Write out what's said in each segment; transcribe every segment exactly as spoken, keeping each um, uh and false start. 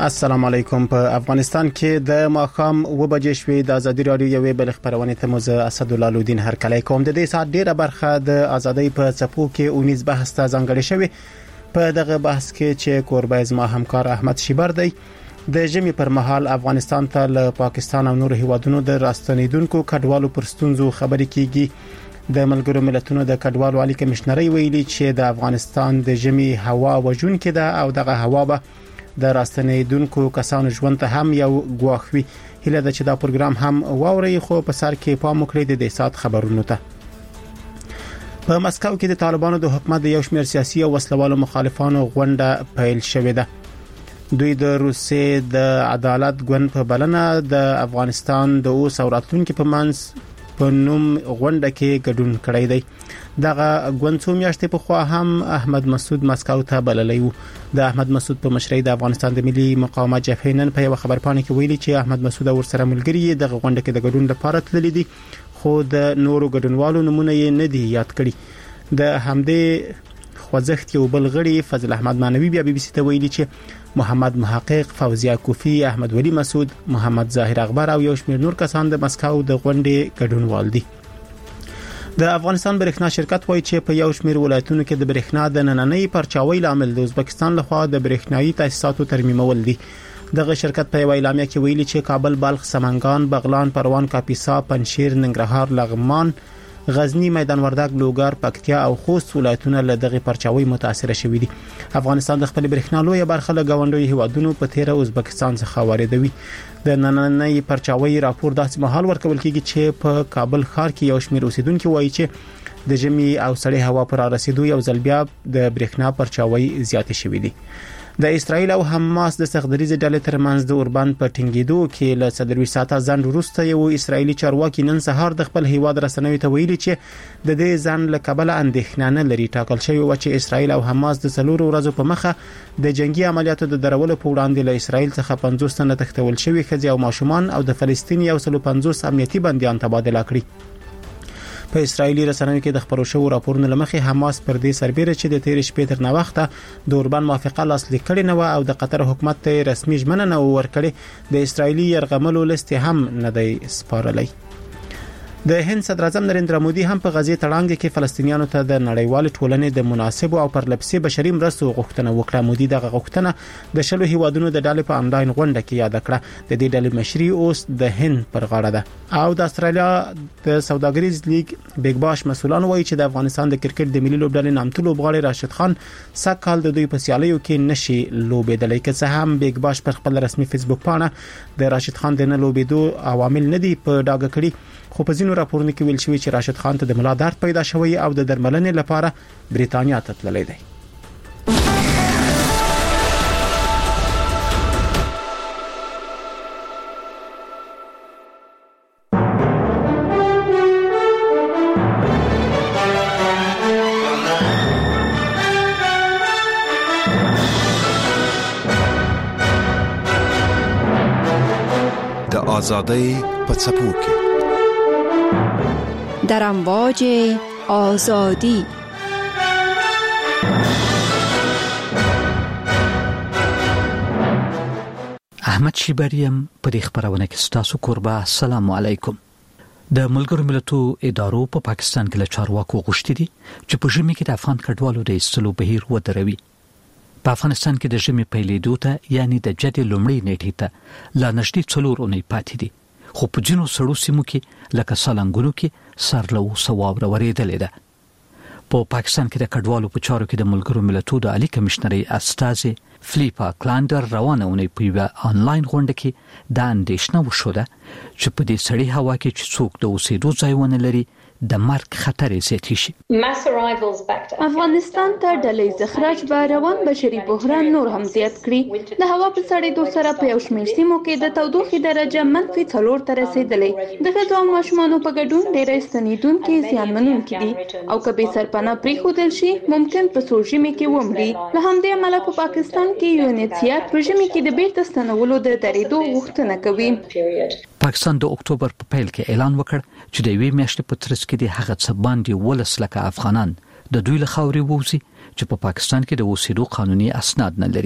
السلام علیکم. په افغانستان کې د ماخام و بجې شوې د ازادي رادیو یوې بل خبرونه ته مو اسد الله لودین هر کله کوم د دې سات ډیره برخه د ازادۍ په څپو کې اونیز بحث ته ځانګړې شوې. په دغه بحث کې چې کوربه زما همکار احمد شیبر دی د ژمي پر مهال افغانستان ته له پاکستان او نور هیوادونو د راستنیدونکو کډوالو پر ستونزو خبرې کیږي. د ملګرو ملتونو د کډوالو عالی کمشنري ویلي چې د افغانستان د ژمي هوا وژونکې ده او دغه هوا به د راستنیدونکو کسانو ژوند ته هم یو ګواښ وي. هله د چې دا پروګرام هم واوري خو په سر کې پام وکړئ د دې سات خبرونو ته. په مسکو کې د طالبانو د حکومت د یو شمېر سیاسي او وسلوالو مخالفانو غونډه پیل شوې ده. دوی د روسیې د عدالت ګوند په بلنه د افغانستان د اوس او راتلونکو په منځ په نوم غونډه کې ګډون کړی دی. دغه ګوند څو میاشتې په خوا هم احمد مسعود مسکو ته بللی وو. د احمد مسعود په مشرۍ د افغانستان د ملي مقاومت جبهې نن په یو خبرپاڼه کې ویلي چې احمد مسعود او ورسره ملګري دغه غونډه کې د ګډون لپاره تللي دي خو د نورو ګډونوالو نمونه یې نه دي یاد کړي. د همدې خوځښت یو بل غړي فضل احمد مانوي بیا بي بي سي ته ویلي چې محمد محقق، فوزیه کوفی، احمد ولی مسعود، محمد ظاهر اخبار او یو شمېر نور کسان د مسکو د غونډې ګډونوال دي. د افغانستان برېښنا شرکت وایي چې په یو شمېر ولایتونو کې د برېښنا د نننۍ پرچاوي لامل د ازبکستان لخوا د برېښنايي تاسیساتو ترمیمول دي. دغه شرکت په یو اعلامیه کې ویلي چې کابل، بلخ، سمنګان، بغلان، پروان، کاپیسا، پنجشیر، ننګرهار، لغمان، غزنی، میدان وردګ، لوګر، پکتیا او خوست ولایتونه له دغه پرچاوي متاثر شوي دي. افغانستان د خپل برېښنا لویه برخه له غونډوي هیوادونو په تیر ازبکستان څخه واردوي. د نننۍ پرچاوي راپور داسې مهال ورکول کیږي چې په کابل ښار کې یو شمېر اوسیدونکو وایي چې د ژمي او سړې هوا پر رسیدو یو ځل بیا د برېښنا پرچاوي زیات شوي دي. د اسرایل او حماس د سختدریزې ډلې ترمنځ د اوربند په ټینګېدو کې له څلور ساعته ځنډ وروسته یو اسرایلی چارواکي نن سهار د خپل هیواد رسنیو ته ویلي چې د دې ځنډ له کبله اندېښنه نه لري. ټاکل شوی و چې اسرایل او حماس د څلور ورځې په مخه د جنگي عملیاتو د درولو په وړاندې له اسرایل څخه پنځوس تنه تښتول شوي ښځې او ماشومان او د فلسطین یو سل پنځوس امنیتي بنديان تبادله کړي. په اسرایلی رسنیو کې د خبرو شوو راپورونو لمخې حماس پر دې سربېره چې د تیر شپې تر نه وخته د اوربند موافقه لاسلیک کړې نه و او د قطر حکومت ته رسمي ژمنه نه ورکړې د اسرایلی يرغملو لست هم نه دی سپارلی. د هند صدر اعظم نریندرا مودي هم په غزې تړانګ کې فلسطینیانو ته د نړیوال ټولنې د مناسب او پرلپسې بشري مرستو غوښتنه وکړه. مودي دغه غوښتنه د شلو هیوادونو د ډلې په انلاین غونډه کې یاد کړه. د دې ډلې مشري اوس د هند پر غاړه ده او د استرالیا د سوداګریز لیګ بیگ باش مسولان وایي چې د افغانستان د کرکټ د ملي لوبډلې نامتو لوبغاړي راشد خان سکهال د دوی په سیالیو کې نشي لوبېدلی. که څه هم بیگ باش پر خپل رسمي فیسبوک پاڼه د راشد خان د نه لوبېدو عوامل نه دي په ډاګه کړي خو په ځینو راپورونو کې ویل شوی چې راشد خان ته د ملا درد پیدا شوی او د درملنې لپاره بریتانیا ته تللی دی. د آزادۍ په څپو کې در امواج آزادی احمد شیبریم په دې خبرونه کې ستاسو کوربه. السلام علیکم. د ملګرو ملتونو ادارو په پا پاکستان کې له چارواکو غوښتي دي چې په ژمي کې د افغان کډوالو د ایستلو بهیر ودروي. په افغانستان کې د ژمي پیلېدو ته یعنی د جدي لومړۍ نیټې ته لا نږدې څلور اونۍ پاتې دي خو په جنو سړو سیمو کې لکه سالنګونو کې سرلو سواب ورېدلې ده. په پاکستان کې د کډوالو په چارو کې د ملګرو ملتونو د عالی کمشنري استاذ فلیپا کلاندر روانه ونی په یو آنلاین غونډه کې د اندېښنه وشوده چې په دې سړی هوا کې چې څوک د اوسېدو ځای ونه لري د مرګ خطر زیات شي. افغانستان ته ډلې زخرج به روان بشري بحران نور هم زیات کړي. د هوا په سړېدو سره په یو شمېر سیمو کې د تودوخې درجه منفي څلور ته رسېدلې. د ښځو او ماشومانو په ګډون ډېری ستنېدونکي زیانمنونکي دي او که بې سرپناه پرېښودل شي ممکن په سوړ ژمي کې ومري. له همدې امله په پاکستان کې یو انسیات په ژمي کې د بیرته ستنولو د درېدو غوښتنه کوي. پاکستان د اکتوبر په پیل کې اعلان وکړ چې د یوې میاشتې په ترڅ کې د هغه څه باندې ولس لکه افغانان د دوی له خاورې ووځي چې په پاکستان کې د اوسېدو قانوني اسناد نه لري.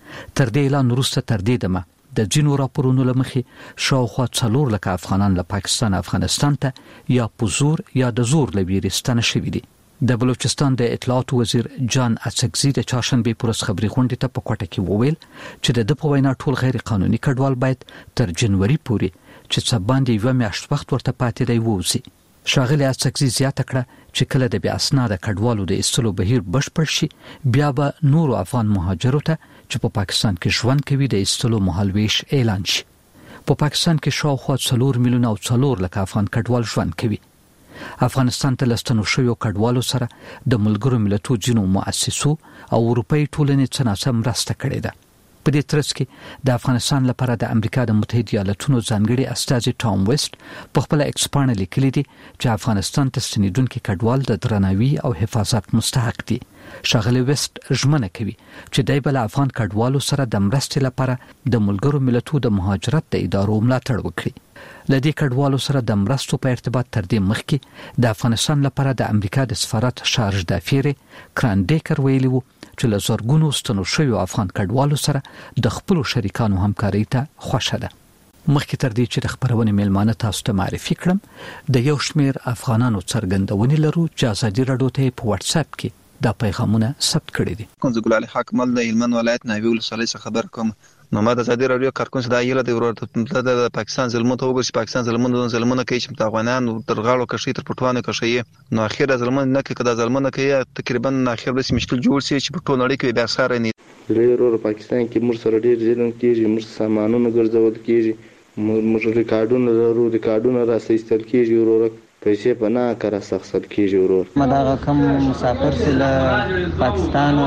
تر دې اعلان وروسته تر دې دمه د جنو راپورونو لمخې شاوخوا څلور لکه افغانان له پاکستان افغانستان ته یا په زور یا د زور لویری ستنه شوي دي. د بلوچستان د اطلاعات وزیر جان اڅکزي د چهارشنبه پر ورځ خبري غونډې ته په کوټه کې وویل چې د په وینا ټول غیر قانوني کډوال باید تر جنوري پورې چې څه باندې یو میاشت وخت ورته پاتې دی ووزي. شاغلي اڅکزي زیاته کړه چې کله د بیا اسناد کډوالو د استلو بهیر بشپړ شي بیا به نور افغان مهاجرو ته چې په پاکستان کې ژوند کوي د استلو مهالويش اعلان شي. په پاکستان کې شاوخوا څلور میلیون او څلور لکه افغان کډوال ژوند کوي. افغانستان ته لستنو شویو کډوالو سره د ملګرو ملتونو جنو مؤسسو او اروپאי ټولنې څخه مرسته کړې ده. په دې ترڅ کې د افغانستان لپاره د امریکا د متحده ایالاتونو ځانګړي استازي ټام ویسټ په خپل ایکسپانه لیکلي دي چې افغانستان ته ستنیدونکو کډوال د درناوي او حفاظت مستحق دي. شاغلي ویسټ ژمنه کوي چې دای بل افغان کډوالو سره د مرستې لپاره د ملګرو ملتونو د مهاجرت د ادارو ملاتړ وکړي. لدې کډوالو سره د مرستو په ارتباط تر دې مخکې د افغانستان لپاره د امریکا د سفارت شارج دافیر کرانډیکر ویلي وو چې له زورګونو ستنو شویو افغان کډوالو سره د خپل شریکانو همکاري ته خوښه ده. مخکې تر دې چې د خبرونې میلمانه تاسو ته معرفي کړم د یو شمیر افغانانو څرګندونې لرو چې ازادي راډیو ته په واتس اپ کې دا پیغامونه ثبت کړي دي. کنځ ګل علي حق مل د هلمند ولایت ناوی ولسوالۍ څخه خبر کوم. نو ما د ازادي راډیو کارکون صدا یله د ورته د پاکستان ظلمونو ته وګورئ چې پاکستان ظلمونو ظلمونه کوي چې افغانان تر غاړو کشي تر پټوانه کشي نو اخر ظلمونه نه کوي کدا ظلمونه کوي تقریبا اخر به مشکل جوړ شي چې په ټول نړۍ کې بیا سره نه لري. پاکستان کې مر سره ډیر ظلم کیږي، مر سامانونه ګرځول کیږي، مر ریکارډونه لرو ریکارډونه راستل کیږي ورور پیسې په نه کار سخصل کیږي ورور. مداغه کم مسافر سره پاکستان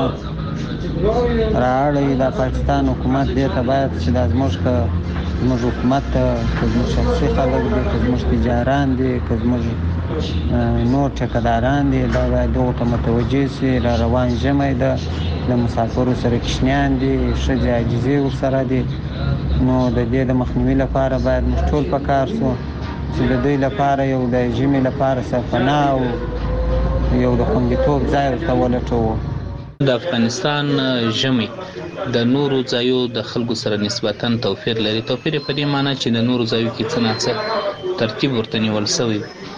راړی د پاکستان حکومت دې ته باید چې د زموږ کا زموږ حکومت ته زموږ شخصي خلک دي زموږ تجاران دي زموږ نور ټکداران دي دا باید دغه ته متوجه سي. را روان جمع ده د مسافرو سره کشنیان دي شجاع عاجزي ورسره دي نو د دې د مخنیوي لپاره باید موږ ټول پکار سو چې د دوی لپاره یو د جمی لپاره سفنا او یو د خوندیتوب ځای ورته ولټوو. د افغانستان ژمی د نورو ځایو د خلکو سره نسبتاً توپیر لري. توپیر په دې معنی چې د نورو ځایو کې څه نه څه ترتیب ورته نیول شوی.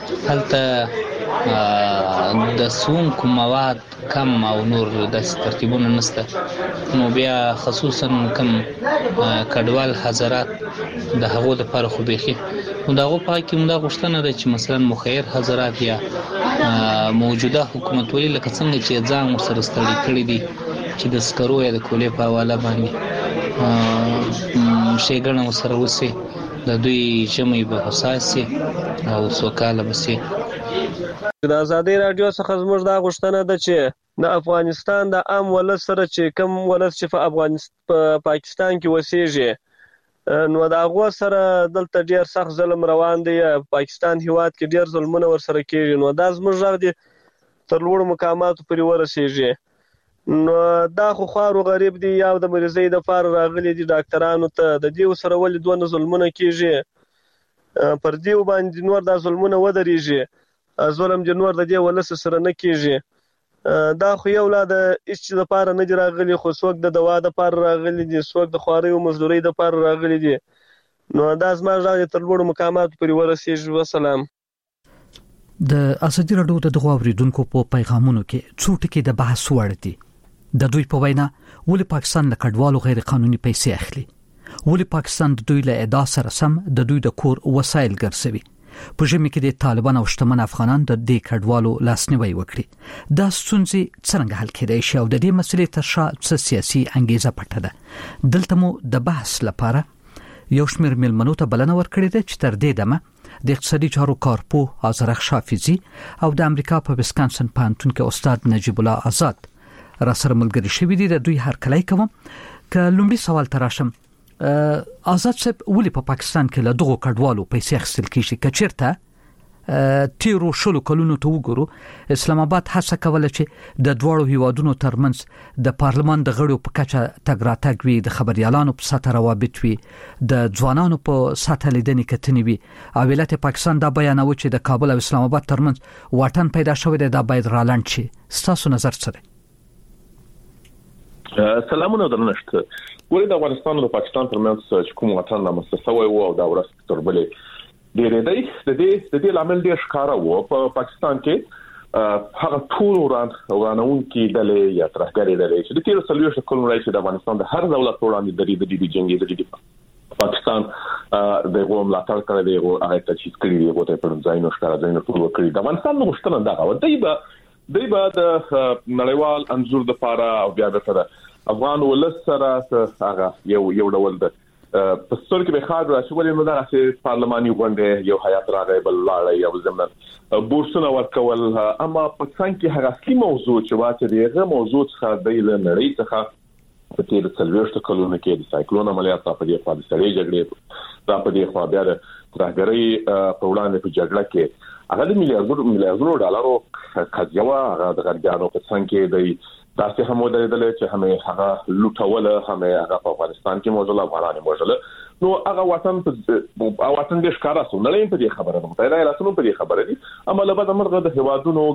هلته د سونکو مواد کم او نور د ترتیبونه نشته نو بیا خصوصا کم کډوال حضرات د هغو د لپاره خو بيخي نو دغه په کې موږ غوښتنه ده چې مثلا مخیر حضرات یا موجوده حکومت ولې لکه څنګه چې ځان سره ستړي کړی دي چې د سکرو یا د کولې په حواله باندې شیګنه سره وسی د دوی جمعي به حساسي او سوکاله بسي. د ازادي رادیو څخه زموږ دا غوښتنه ده چې د افغانستان د عام ولس سره چې کم ولس چې په افغانستان په پاکستان کې وسیږي نو دا غو سره دلته ډیر سخت ظلم روان دی. پاکستان هیواد کې ډیر ظلمونه ور سره کیږي نو دا زموږ غږ دی تر لوړ مقامات پورې ورسیږي. نو دا خو خارو غریب دی یا د مریضۍ د فار راغلي دي ډاکټرانو ته د دې سره ولې دوه ظلمونه کیږي پر دې باندې نور دا ظلمونه ودرېږي ظلم د نور د دې ولس سره نه کیږي. دا خو یو لا د هیڅ د پاره نه دی راغلي خو څوک د دوا د پاره راغلي دي څوک د خواري او مزدوري د پاره راغلي دي نو دا زما ځای تر لوړ مقامات پورې ورسیږي. وسلام. د ازادي راډیو د دغه اوریدونکو په پیغامونو کې څو ټکي د بحث وړ دي. د دوی په وینا ولې پاکستان له کډوالو غیر قانوني پیسې اخلي، ولې پاکستان د دوی له ادا سره سم د دوی د کور وسایل ګرځوي. په ژمي کې د طالبان او شتمن افغانان د دې کډوالو لاسنیوي وکړي. دا ستونزې څنګه حل کېدای شي او د دې مسلې تر شا څه سیاسي انګیزه پټه ده؟ دلته مو د بحث لپاره یو شمېر مېلمنو ته بلنه ورکړې ده چې تر دې دمه د اقتصادي چارو کارپوه آذرخ شافعي او د امریکا په ویسکانسن پوهنتون کې استاد نجیب الله آزاد را سره ملګري شوي دي. د دوی هرکلی کوم. که لومړی سوال ته راشم، آزاد صاحب ولې په پاکستان کې له دغو کډوالو پیسې اخیستل کیږي؟ که چېرته تیرو شلو کلونو ته وګورو اسلام آباد هڅه کوله چې د دواړو هیوادونو ترمنځ د پارلمان د غړو په کچه تګ راتګ وي، د خبريالانو په سطح روابط وي، د ځوانانو په سطح لیدنې کتنې وي. او ولایت پاکستان دا بیانوي چې د کابل او اسلام آباد ترمنځ واټن پیدا شوی دی، دا باید رالند شي. ستاسو نظر څه دی؟ سلامونه درنښت. ولې د افغانستان او پاکستان ترمنځ چې کوم وطن رامنځته شوی و او دا ورځ تر بلې ډېرې دی د دې د دې لامل ډېر ښکاره و. په پاکستان کې هغه ټول وران ورانون کې د یا ترهګری د چې د تیر سلويش کولم راځي د افغانستان د هر دولت وړاندې د دې د جنگي د دې پاکستان د غوړم لا تر کړه دی او هغه ته چې کړی دی او ته په ځاینو ښکارا ځاینو ټول کړی د افغانستان نو مشتنه دا و دی به دی به د نړیوال انزور د پاره او بیا د افغان ولس سره هغه یو یو ډول د په ستر کې به خاطر راشي ولې نو دا چې پارلماني غونډه یو حیات راغی بل لاړی یو زمن بورسونه ورکول. اما پاکستان کې هغه اصلي موضوع چې واته دیغه موضوع څخه د نړۍ څخه په تیر څلويشت کلونو کې د سایکلون عملیات په دې خوا د سړي جګړې را په دې خوا بیا د ترهګرۍ په وړاندې په جګړه کې هغه د میلیارډونو میلیارډونو ډالرو قضیه هغه د غربیانو په څنګه کې د تاسو هم ودرېدل چې همې هغه لوټول همې هغه په افغانستان کې موجوده افغانان موجوده نو هغه وطن په وطن د ښکارا سو نه لیم په دې خبره ده پیدا راتلو په دې خبره دي. اما له بعد مرغه د هوادونو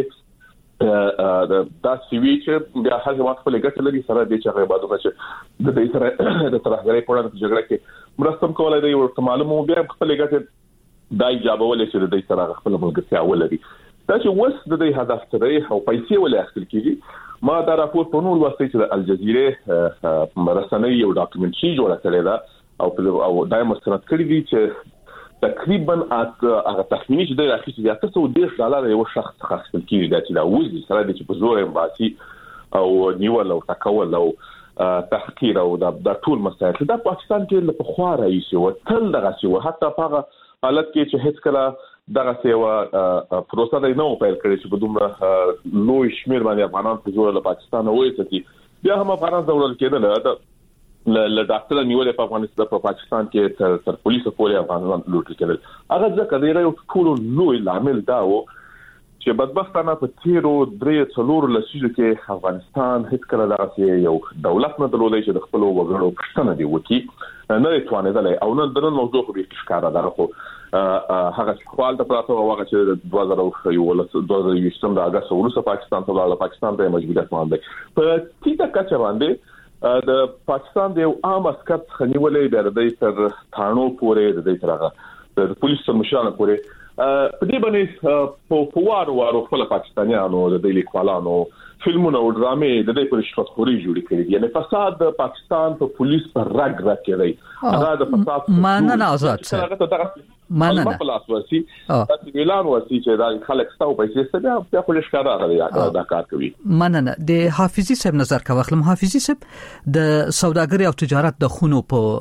ګټه د داسې وی چې بیا هغه وخت په لګټه لري سره د چې هغه بعدونه چې د دې سره د ترهګرۍ په وړاندې جګړه کې مرستم کولای دی ورته معلومه بیا په لګټه دای جوابول چې د دې سره خپل ملګرتیا ولري دا چې وس د دې هدف ته دی او پیسې ولې اخلي کیږي. ما دا راپور په نور واسطه چې د الجزیره مرسنۍ یو ډاکومنټري جوړه کړې ده او او دای مستند کړی دی چې تقریبا هغه تخمینی چې د راکې چې اته سوه ډیر ډالر یو شخص خرڅ کړي دا چې دا وځي سره د چې په زور امباسي او نیول او تکول او تحقیر او دا ټول مسایل دا پاکستان کې له پخوا راځي او تل دغه شی او حتی هغه حالت کې چې هیڅ کله دغه سیوا پروسه د نو پیل کړی چې په دومره لوی شمیر باندې افغانان په زور له پاکستان وایي بیا هم افغانان ضرورت کېدل د ل ډاکټر نیولې په افغانستان په پاکستان کې تر پولیسو پورې افغانان لوټ کېدل. هغه ځکه د یو ټول لوی لامل دا و چې بدبختانه په تیرو درې څلور لسیزو کې افغانستان هیڅ کله دغه یو دولت نه درلودای چې د خپل وګړو پښتنه دی وکی نه توانېدل او نن د نن موضوع خو به ښکارا ده خو هغه خپل د پراته هغه چې دوه زره یو ولس دوه زره یو د اگست وروسته پاکستان ته لاړ پاکستان ته مجبوریت باندې په تیته کچه باندې د پاکستان د یو عام عسكر خنیولې د دې تر ثانو پورې د دې ترغه د پولیس مشرانو پورې په دې باندې په پوار وارو خپل پاکستانیانو د دې لیکوالانو فلمونو او ډرامې د دې پر رشوت خوري جوړې کړې یعنی فساد د پاکستان په پولیس پر رګ راکړي هغه د فساد معنا نه آزاد څه معنا نه خلاص ورسي چې ویلان ورسي چې دا خلک ستو پیسې ستیا په خپل ښکارا غلي دا کار کوي. معنا نه د حافظي صاحب نظر کا وخت حافظي صاحب د سوداګري او تجارت د خونو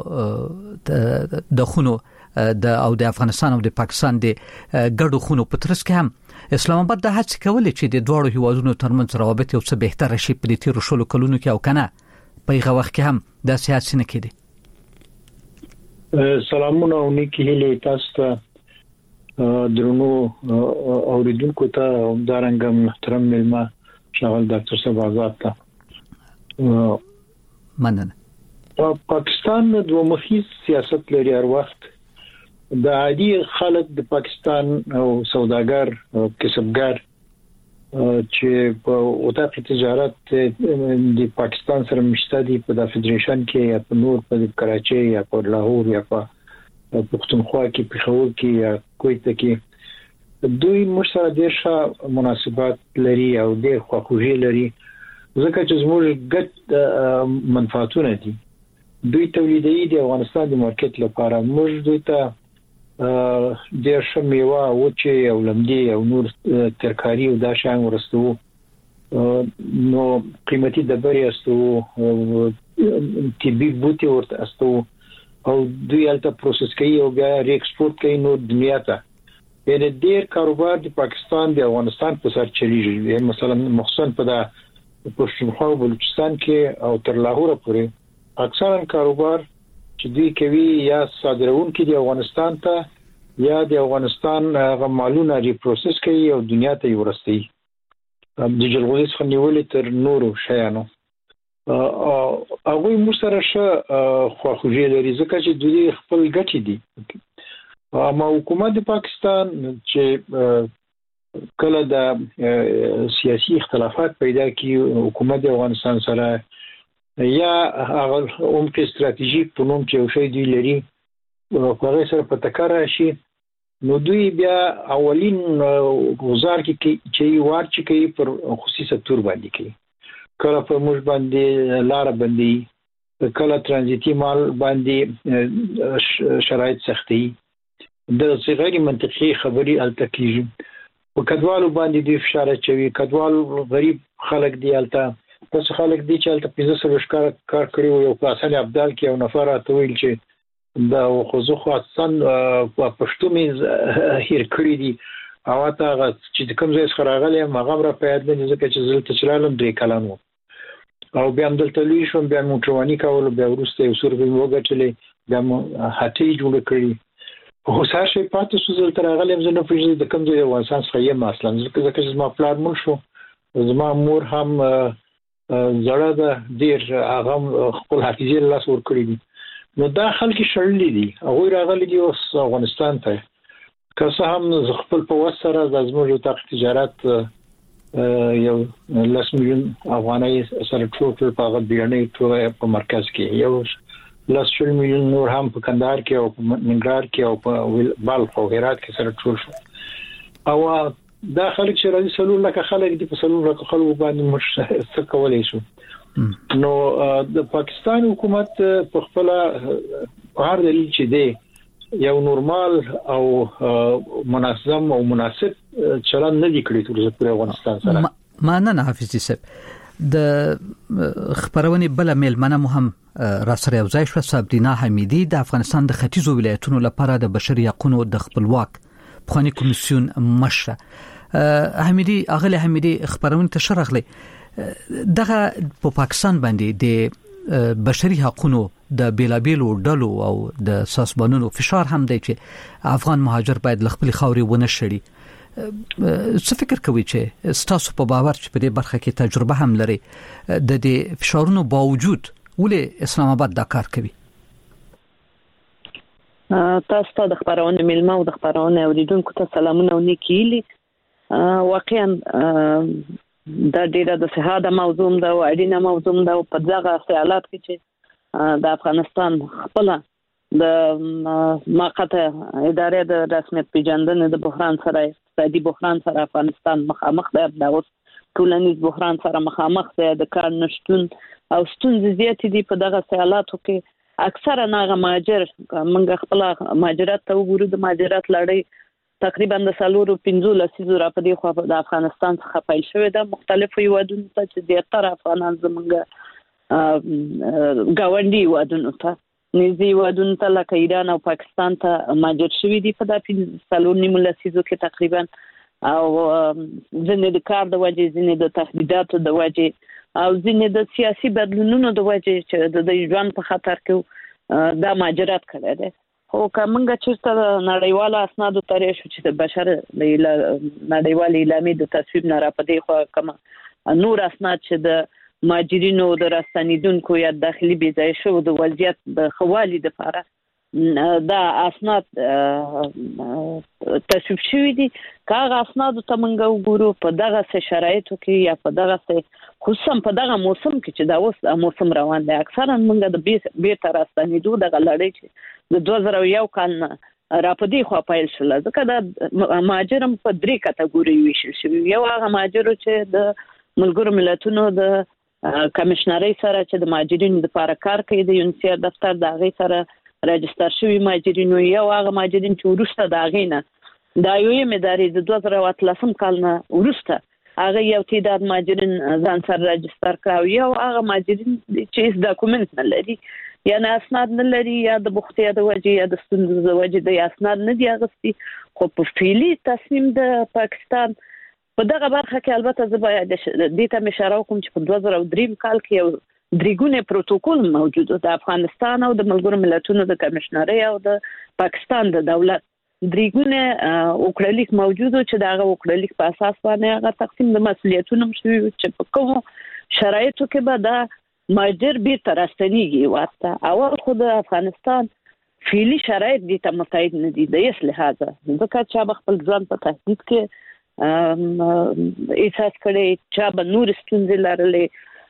په د خونو د او د افغانستان او د پاکستان د ګډو خونو په ترڅ کې هم اسلام آباد د هڅې کولې چې د دوه هیوادونو ترمنځ روابط یو څه بهتر شي په دې تیر شلو کلونو کې او کنه په هغه وخت کې هم د سیاست نه کېدی. سلامونه او نیکی هیله تاسو ته درنو اوریدونکو ته همدارنګه محترم ملما شاول ډاکټر صاحب آزاد ته مننه. پاکستان دوه مخی سیاست لري هر وخت د عادي خلک د پاکستان او سوداګر او کسبګر چې په وطن تجارت د پاکستان سره مشته دي په د فدریشن کې یا په نور په کراچي یا په لاهور یا په پښتونخوا کې پېښور کې یا کویت کې دوی مشترک دیشه مناسبات لري او ډېر خواخوږي لري ځکه چې زموږ ګډ منفعتونه دي. دوی تولیدي د افغانستان د مارکیټ لپاره موږ دوی ته د شمیوا او چې او لمدي او نور ترکاری او دا شان ورستو نو قیمتي د بری استو تیبي بوتي ورته استو او دوی الته پروسس کوي او بیا ری ایکسپورت کوي نو دنیا ته یعنی ډیر کاروبار د پاکستان د افغانستان په سر چلیږي مثلا مخصوصا په د پښتونخوا او بلوچستان کې او تر لاهور پورې اکثرا کاروبار چې دوی کوي یا صادرون کې د افغانستان ته یا د افغانستان غمالونه ری پروسس کوي او دنیا ته ورسي د جلغوزي څخه نیولې تر نورو شیانو هغه مو سره شه خواخوږي لري ځکه چې دوی خپل ګټې دي اما حکومت د پاکستان چې کله د سیاسي اختلافات پیدا کی حکومت د افغانستان سره یا هغه عمق استراتیژیک په نوم چې یو شی دی لري هغه سره په ټکر راشي نو دوی بیا اولین گزار کې چې وار چې کوي پر خصوصي سکتور باندې کوي کله په موږ باندې لار باندې کله ترانزیتي مال باندې شرایط سختي د غیر منطقي خبري التکیږي په کډوالو باندې د فشار چوي کډوالو غریب خلک دی الته پس خلک دی چې الته پیزه سره ښکار کار کړی یو پاسل ابدال کې یو نفر اتویل چې دا خو خاصن په پښتو مې هیر کړی دي او تا چې کوم ځای څخه راغلی مغام را پیاد نه ځکه چې زلته چلالم درې کلانو او بیا هم دلته لوی شوم بیا موټرواني کول بیا وروسته یو سور به وګټلې بیا هټۍ جوړ کړی خو ساشه پاتې شو زلته راغلم زه نه پېژنم د کوم ځای افغانستان څخه یم اصلا ځکه چې زما پلار مړ شو زما مور هم زړه ده ډېر هغه خپل حافظې لاس ورکړي دي نو دا خلک شړلي دي هغوی راغلي دي اوس افغانستان ته که څه هم خپل په وس سره د زموږ یو تجارت یو لس میلیون افغانۍ سره ټول په هغه بیړنۍ توګه په مرکز کې یو لس شل میلیون نور هم په کندهار کې او په ننګرهار کې او په بلخ او هرات کې سره ټول شو او دا خلک چې راځي سلول لکه خلک دي په سلول لکه خلک باندې مش څه کولای شو نو د پاکستان حکومت په خپل هر دلیل چې دی یو نورمال او منظم او مناسب چلن نه دی کړی ټول په افغانستان سره ما نه حافظ صاحب د خبرونه بل ملمنه مهم را سره یو ځای شو صابرینا حمیدی د افغانستان د ختیځو ولایتونو لپاره د بشري حقوقو د خپلواک پخوانی کمیسیون مشره حمیدی اغله حمیدی خبرونه تشرغلی دغه په پاکستان باندې د بشري حقوقو د بیلابیلو ډلو او د ساسبانونو فشار هم دی چې افغان مهاجر باید خپل خاوري ونه شړي څه فکر کوي چې ستاسو په باور چې په دې برخه کې تجربه هم لري د دې فشارونو باوجود ولې اسلام آباد دا کار کوي تاسو د خبرونه ملما او د خبرونه اوریدونکو ته سلامونه او نیکیلی واقعا دا ډیره د صحه د موضوع ده او اړینه موضوع ده په دغه حالات کې چې د افغانستان خپل د ماقته ادارې د رسمیت پیژندنې د بحران سره اقتصادي بحران سره افغانستان مخامخ دی د اوس ټولنیز بحران سره مخامخ دی د کار نشټون او ستونزې زیاتې دي په دغه حالاتو کې اکثره ناغه مهاجر موږ خپل مهاجرت ته وګورو د مهاجرت لړۍ تقریبا د سالورو پنځو لسیزو را په دې خو د افغانستان څخه پیل شوې ده مختلفو هیوادونو ته چې زیاتره افغانان زموږ ګاونډي هیوادونو ته نږدې هیوادونو ته لکه ایران او پاکستان ته مهاجر شوي دي په دغه سالور نیمو لسیزو کې تقریبا او ځینې د کار د وجې ځینې د تهدیداتو د وجې او ځینې د سیاسي بدلونونو د وجې چې د ژوند په خطر کې دا مهاجرت کړی دی خو کومه چې نړیواله اسنادو ترې شو چې د بشر نړیوالې اعلامیې د تصویب نه را پدې خو کوم نور اسناد چې د مهاجرینو د راستنیدونکو یا داخلي بيځای شو د وضعیت د خوالي د لپاره دا اسناد تصویب شوی دي کاغه اسناد ته موږ وګورو په دغه شرایطو کې یا په دغه خصوصا په دغه موسم کې چې دا اوس موسم روان دی اکثرا موږ د بیرته راستنیدو د لړۍ چې د دوه زره یو کال نه را پدې خو پیل شول ځکه دا مهاجرم په درې کټګوري ویشل شوی یو هغه مهاجر چې د ملګرو ملتونو د کمشنري سره چې د مهاجرینو لپاره کار کوي د یونسیر دفتر د هغه سره راجستر شوی مهاجرینو یو هغه مهاجرین چې ورسته د هغه نه د یو مداري د دوه زره اتلسم کال نه ورسته هغه یو تعداد مهاجرین ځان سره راجستر کړو یو هغه مهاجرین چې هیڅ ډاکومنت نه لري یا نه اسناد نه لري یا د بوختیا د وجې یا د ستونزو د وجې د اسناد نه دی اغستي خو په فعلی تصمیم د پاکستان په دغه برخه کې البته زه باید دې ته اشاره وکړم چې په دوه زره درې کال کې یو درېګونه پروتوکول موجود د افغانستان او د ملګرو ملتونو د کمشنري او د پاکستان د دولت درېګونه وکړلیک موجود چې دغه وکړلیک په اساس باندې هغه تقسیم د مسولیتونو شوی چې په کوم شرایطو کې به دا مهاجر بیرته راستنیږي ورته اول خو د افغانستان فعلی شرایط دي ته متعهد نه دي د یس لحاظه ځکه چې خپل ځان په تهدید کې احساس کړي چې به نور ستونزې لرلې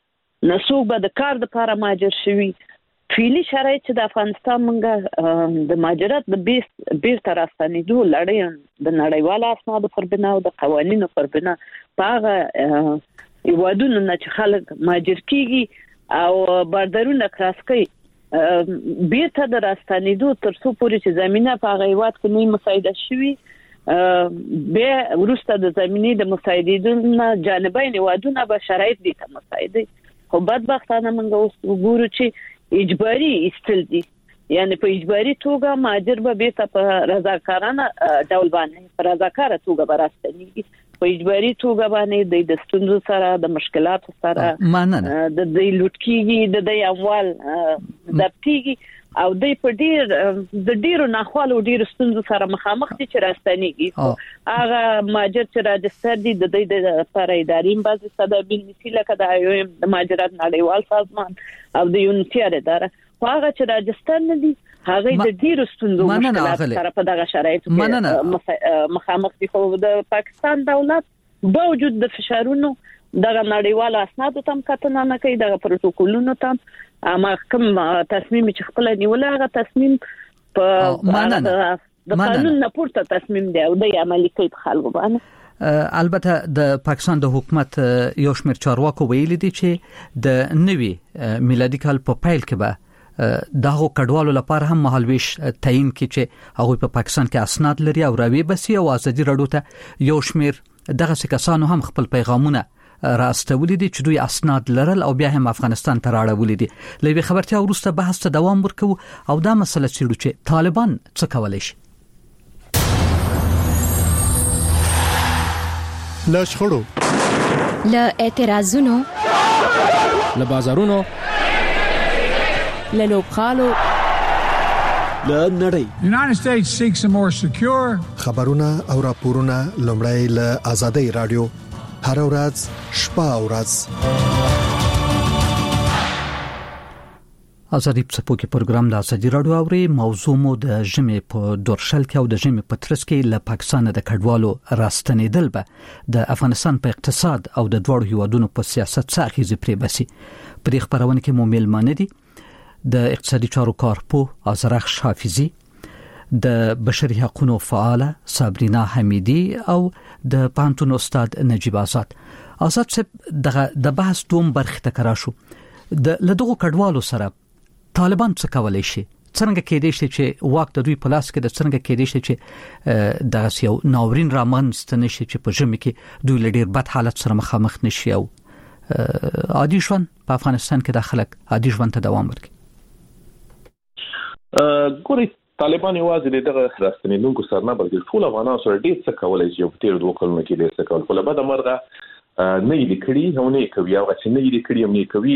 نسوک به د کار لپاره مهاجر شوي فعلي شرایط چې د افغانستان منګه د مهاجرت د بیس بیرته راستنېدو لړۍ د نړیوالو اسنادو پر بنا او د قوانینو پر بنا په هغه هیوادونو نه چې خلک مهاجر کیږي او بردرونه کراس کوي بیرته د راستنېدو تر څو پورې چې زمينه په هغه هیواد کې نه مساعده شوي به ورسته د زمينې د مساعدینو جانبین هیوادونه به شرایط دي ته مساعده خو بدبختانه موږ اوس وګورو چې اجباري استل دي یعنی په اجباري توګه مهاجر به بیرته په رضاکارانه ډول باندې په رضاکاره توګه براستنیږي په اجباري توګه باندې د ستونزو سره د مشکلاتو سره د دې لوټکیږي د دې اموال ضبطيږي او د په ډیر د ډیرو ناخوالو ډیرو ستونزو سره مخامخ دي چې راستنیږي هغه مهاجر چې راجستر دي د دې لپاره ادارې بعضي صدابین مثله کده یو د مهاجرت نړیوال سازمان او د یونیسیار اداره هغه چې راجستر نه دي هغه د ډیرو ستونزو مشکلات سره په دغه شرایطو کې مخامخ دي خو د پاکستان دولت باوجود د فشارونو دغه نړیوال اسنادو تم کتنه نه کوي دغه پروتوکولونو تم اما کوم تصمیم چې خپل نیول هغه تصمیم په د قانون نه پورته تصمیم دی او د عملي کوي په خلکو باندې البته د پاکستان د حکومت یو شمېر چارواکو ویلي دي چې د نوي میلادي کال په پیل کې به دغه کډوالو لپاره هم مهالويش تعیین کړي چې هغه په پاکستان کې اسناد لري او راوي بسي او ازادي رادیو ته یو شمېر دغه کسانو هم خپل پیغامونه راستولې دي چې دوی اسناد لرل او بیا هم افغانستان ته راړولې دي لوي خبرتیا ورسته بحث ته دوام ورکو او دا مسله چې چې طالبان څه کولای شي لا شخړو لا اعتراضونو لا بازارونو لا لوبخالو لا نړۍ United States seeks a more secure خبرونه او راپورونه لومړی له آزادۍ رادیو هر ورځ شپه او ورځ ازادي په کې پروګرام د ازادي رادیو اوري موضوع مو د ژمې په دورشل کې او د ژمې په ترڅ کې له پاکستان د کډوالو راستنېدل به د افغانستان په اقتصاد او د دوړو هیوادونو په سیاست څخه اغیزه پرې بسي په خبرونه کې مو ملمانه دي د اقتصادي چارو کارپو ازرخ حافظي د بشري حقوقو فعاله صابرینا حمیدی او د پانتون استاد نجیب آزاد آزاد چې دغه د بحث دوم برخه تکرار شو د لدغه کډوالو سره طالبان څه کولای شي څنګه کېدای شي چې واک د دوی په لاس کې د څنګه کېدای شي چې د یو ناورین رامنځته نشي چې په ژمي کې دوی لډیر بد حالت سره مخامخ نشي او عادي ژوند په افغانستان کې د خلک عادي ژوند ته دوام ورکړي ګوري طالبان یوازې دغه راستنیدونکو سره نه بلکې ټول افغانانو سره ډېر څه کولای شي په تیر دوه کلونو کې ډېر څه کول خو له بده مرغه نه یې کړی او نه کوي او چې نه یې کړی هم نه کوي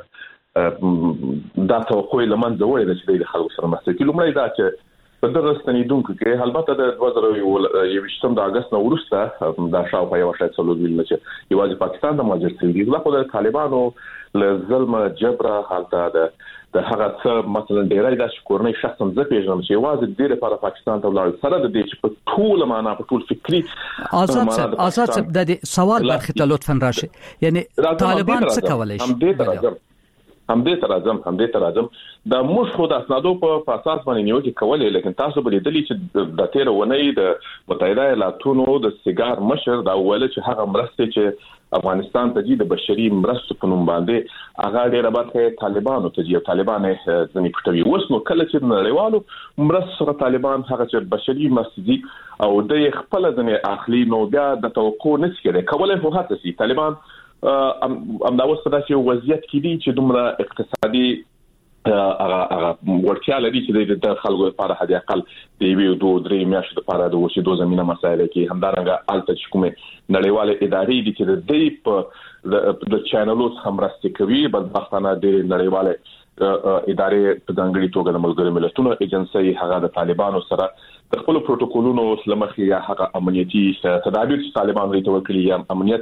دا توقع لمن زوړې د چې د خلکو سره مسته کې لومړی دا چې په دغه راستنیدونکو کې البته د دوه زره یوویشتم د اگست نو وروسته دا شاوخوا یو شاید څلور ویل چې یوازې پاکستان د مهاجر سوي دي خو د طالبانو له ظلم جبر حالت د د هغه څه مثلا ډیرای د شکورنۍ شخصا زه پیژنم چې یوازې د لپاره پاکستان ته ولاړ سره د دې چې په ټول معنا په ټول فکری آزاد آزاد د سوال برخه ته لطفا راشي یعنی طالبان څه کولای شي هم دې ترازم هم دې ترازم هم دې ترازم د موږ خو د اسنادو په اساس باندې نیوکه کولې لیکن تاسو به لیدلی چې د تیر ونې د متحده ایالاتونو د سیګار مشر دا ویل چې هغه مرسته چې افغانستان ته د بشري مرستو په نوم باندې هغه ډیره برخه طالبانو ته دی طالبان ځنی پټوي وس نو کله چې نړیوالو مرستو طالبان هغه چې بشري مرستي او د خپل ځنی اخلي نو بیا د توقع نشي کولای خو هڅه سي طالبان ام دا وسه د وضعیت کې دي چې دومره اقتصادي هغه هغه ورتیا لري چې د خلکو لپاره هدي اقل دی وی دوه درې میاشتې لپاره د وسیدو زمينه مسایل کې همدارنګه الته چې کومه نړیواله ادارې دي چې د دې په د چینلونو همراسته کوي بدبختانه د نړیواله ادارې په ځانګړي توګه د ملګرو ملتونو ایجنسی هغه د طالبانو سره د خپل پروتوکولونو لمخې یا هغه امنیتي تدابیر چې طالبان لري توکل یا امنیت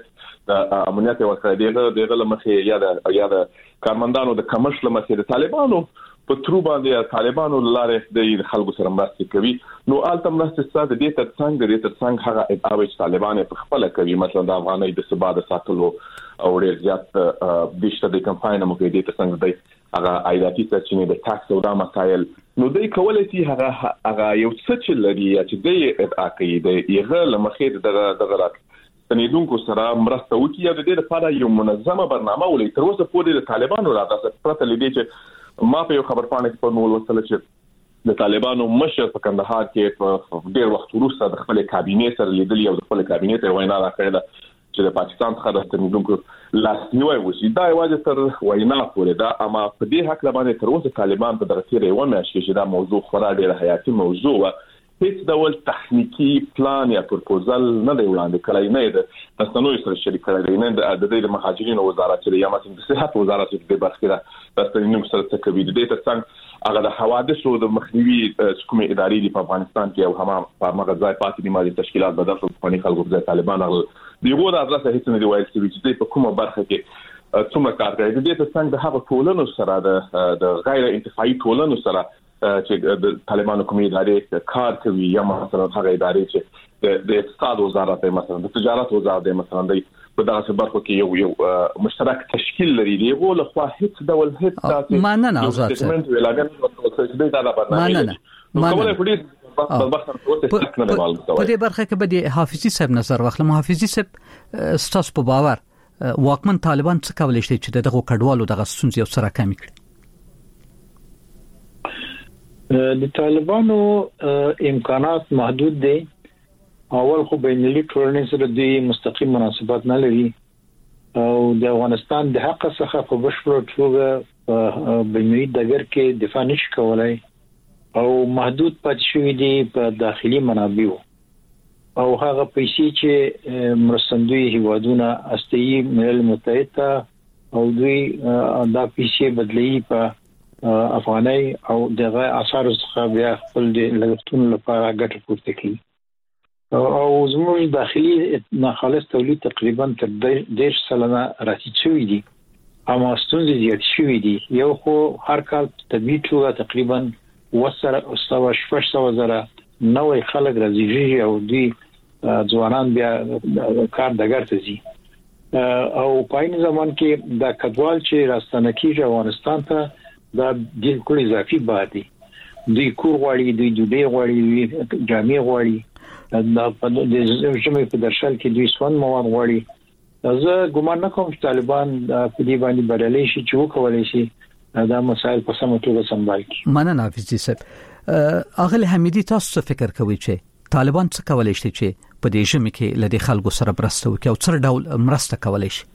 امنیت او قاعده دغه لمخې یا د یا د کارمندانو د کمرشل لمخې د طالبانو په ترو باندې طالبانو لاره د خلکو سره مرسته کوي نو الته مرسته ستاسو د دې ترڅنګ د دې ترڅنګ هغه ادعاوی چې طالبان په خپل کوي مثلا د افغاني د ثبات ساتلو او ډیر زیات د شته د کمپاین مو کې د ترڅنګ د هغه عایداتي سرچینې د ټاکس او د مسایل نو دوی کولای شي هغه هغه یو څه چې لري چې د ادعا کوي د یغه لمخې دغه دغه تنیدونکو سره مرسته وکړي او د دې لپاره یو منظمه برنامه ولې تر اوسه پورې د طالبانو راځي پرته لدی چې ما په یو خبر پاڼه په نور وصله چې د طالبانو مشر په کندهار کې په ډېر وخت وروسته د خپل کابینه سره لیدلی او د خپل کابینه ته وینا راکړه چې د پاکستان څخه د تنیدونکو لاسنیوي وشي دا یوازې تر وینا پورې دا اما په دې حق باندې تر اوسه طالبان په دغه تیرې و مې چې دا موضوع خورا ډېر حیاتي موضوع و هیڅ ډول تخنیکی پلان یا پروپوزل نه دی وړاندې کړی نه دی د تاسو سره شریک کړی نه د د مهاجرینو وزارت چې یا مثلا د صحت وزارت د برخه د تاسو سره څه کوي د دې ترڅنګ هغه د حوادثو د مخنیوي کومې ادارې دی په افغانستان کې او هم په مغزای پاتې دي مالي تشکیلات بدل شو په خلکو د طالبان دیغه د ادرسه هیڅ نه دی وایي چې په کومه برخه کې څومره کار کوي د دې ترڅنګ د هغه ټولنو سره د غیر انتفاعي ټولنو سره چې د طالبانو کومې ادارې کار کوي یا مثلا هغه ادارې چې د اقتصاد وزارت مثلا د تجارت وزارت مثلا د په دغه برخو کې یو یو مشترک تشکیل لري دی ول خو هیڅ ډول هیڅ ماننه آزاد ماننه ماننه په دې برخه کې به د حافظي صاحب نظر واخلم حافظي صاحب ستاسو په باور واکمن طالبان څه کولای شي چې دغه کډوالو دغه ستونزې سره کم کړي د طالبانو امکانات محدود دي اول خو بینالمللي ټولنې سره د مستقیم مناسبات نه لري او د افغانستان د حق څخه په بشپړ توګه بینالمللي دګر کې دفاع نشي کولای او محدود پاتې شوی دي په داخلي منابعو او هغه پیسې چې مرستندوی هیوادونه استي ملل متحد او دوی دا پیسې بدلی په افغاني او دغه اثر څخه بیا خپل د لګښتونو لپاره ګټه پورته کوي او زموږ داخلي ناخالص تولید تقریبا تر ډېر سلنه راټیټ شوی دي اما ستونزې زیات شوی دي یو خو هر کال طبيعي توګه تقریبا وسره او شپږ سوه زره نوې خلک راځي او دوی ځوانان بیا کار دګر ته ځي او په این زمان کې د کډوال چې راستنه کیږي افغانستان ته دا د کلی اضافي بادي دوی کور غواړي دوی دوی غواړي جامع غواړي دا په دې ژمه په درشل کې دوی سون مواد غواړي زه ګومان نه کوم چې طالبان په دې باندې بدلې شي چې وکولای شي دا مسایل په سمه توګه سمبال کړي مننه حافظي صاحب اغل حمیدي تاسو فکر کوي چې طالبان څه کولای شي چې په دې ژمه کې لدی خلکو سره برسته وکړي او څر ډول مرسته کولای شي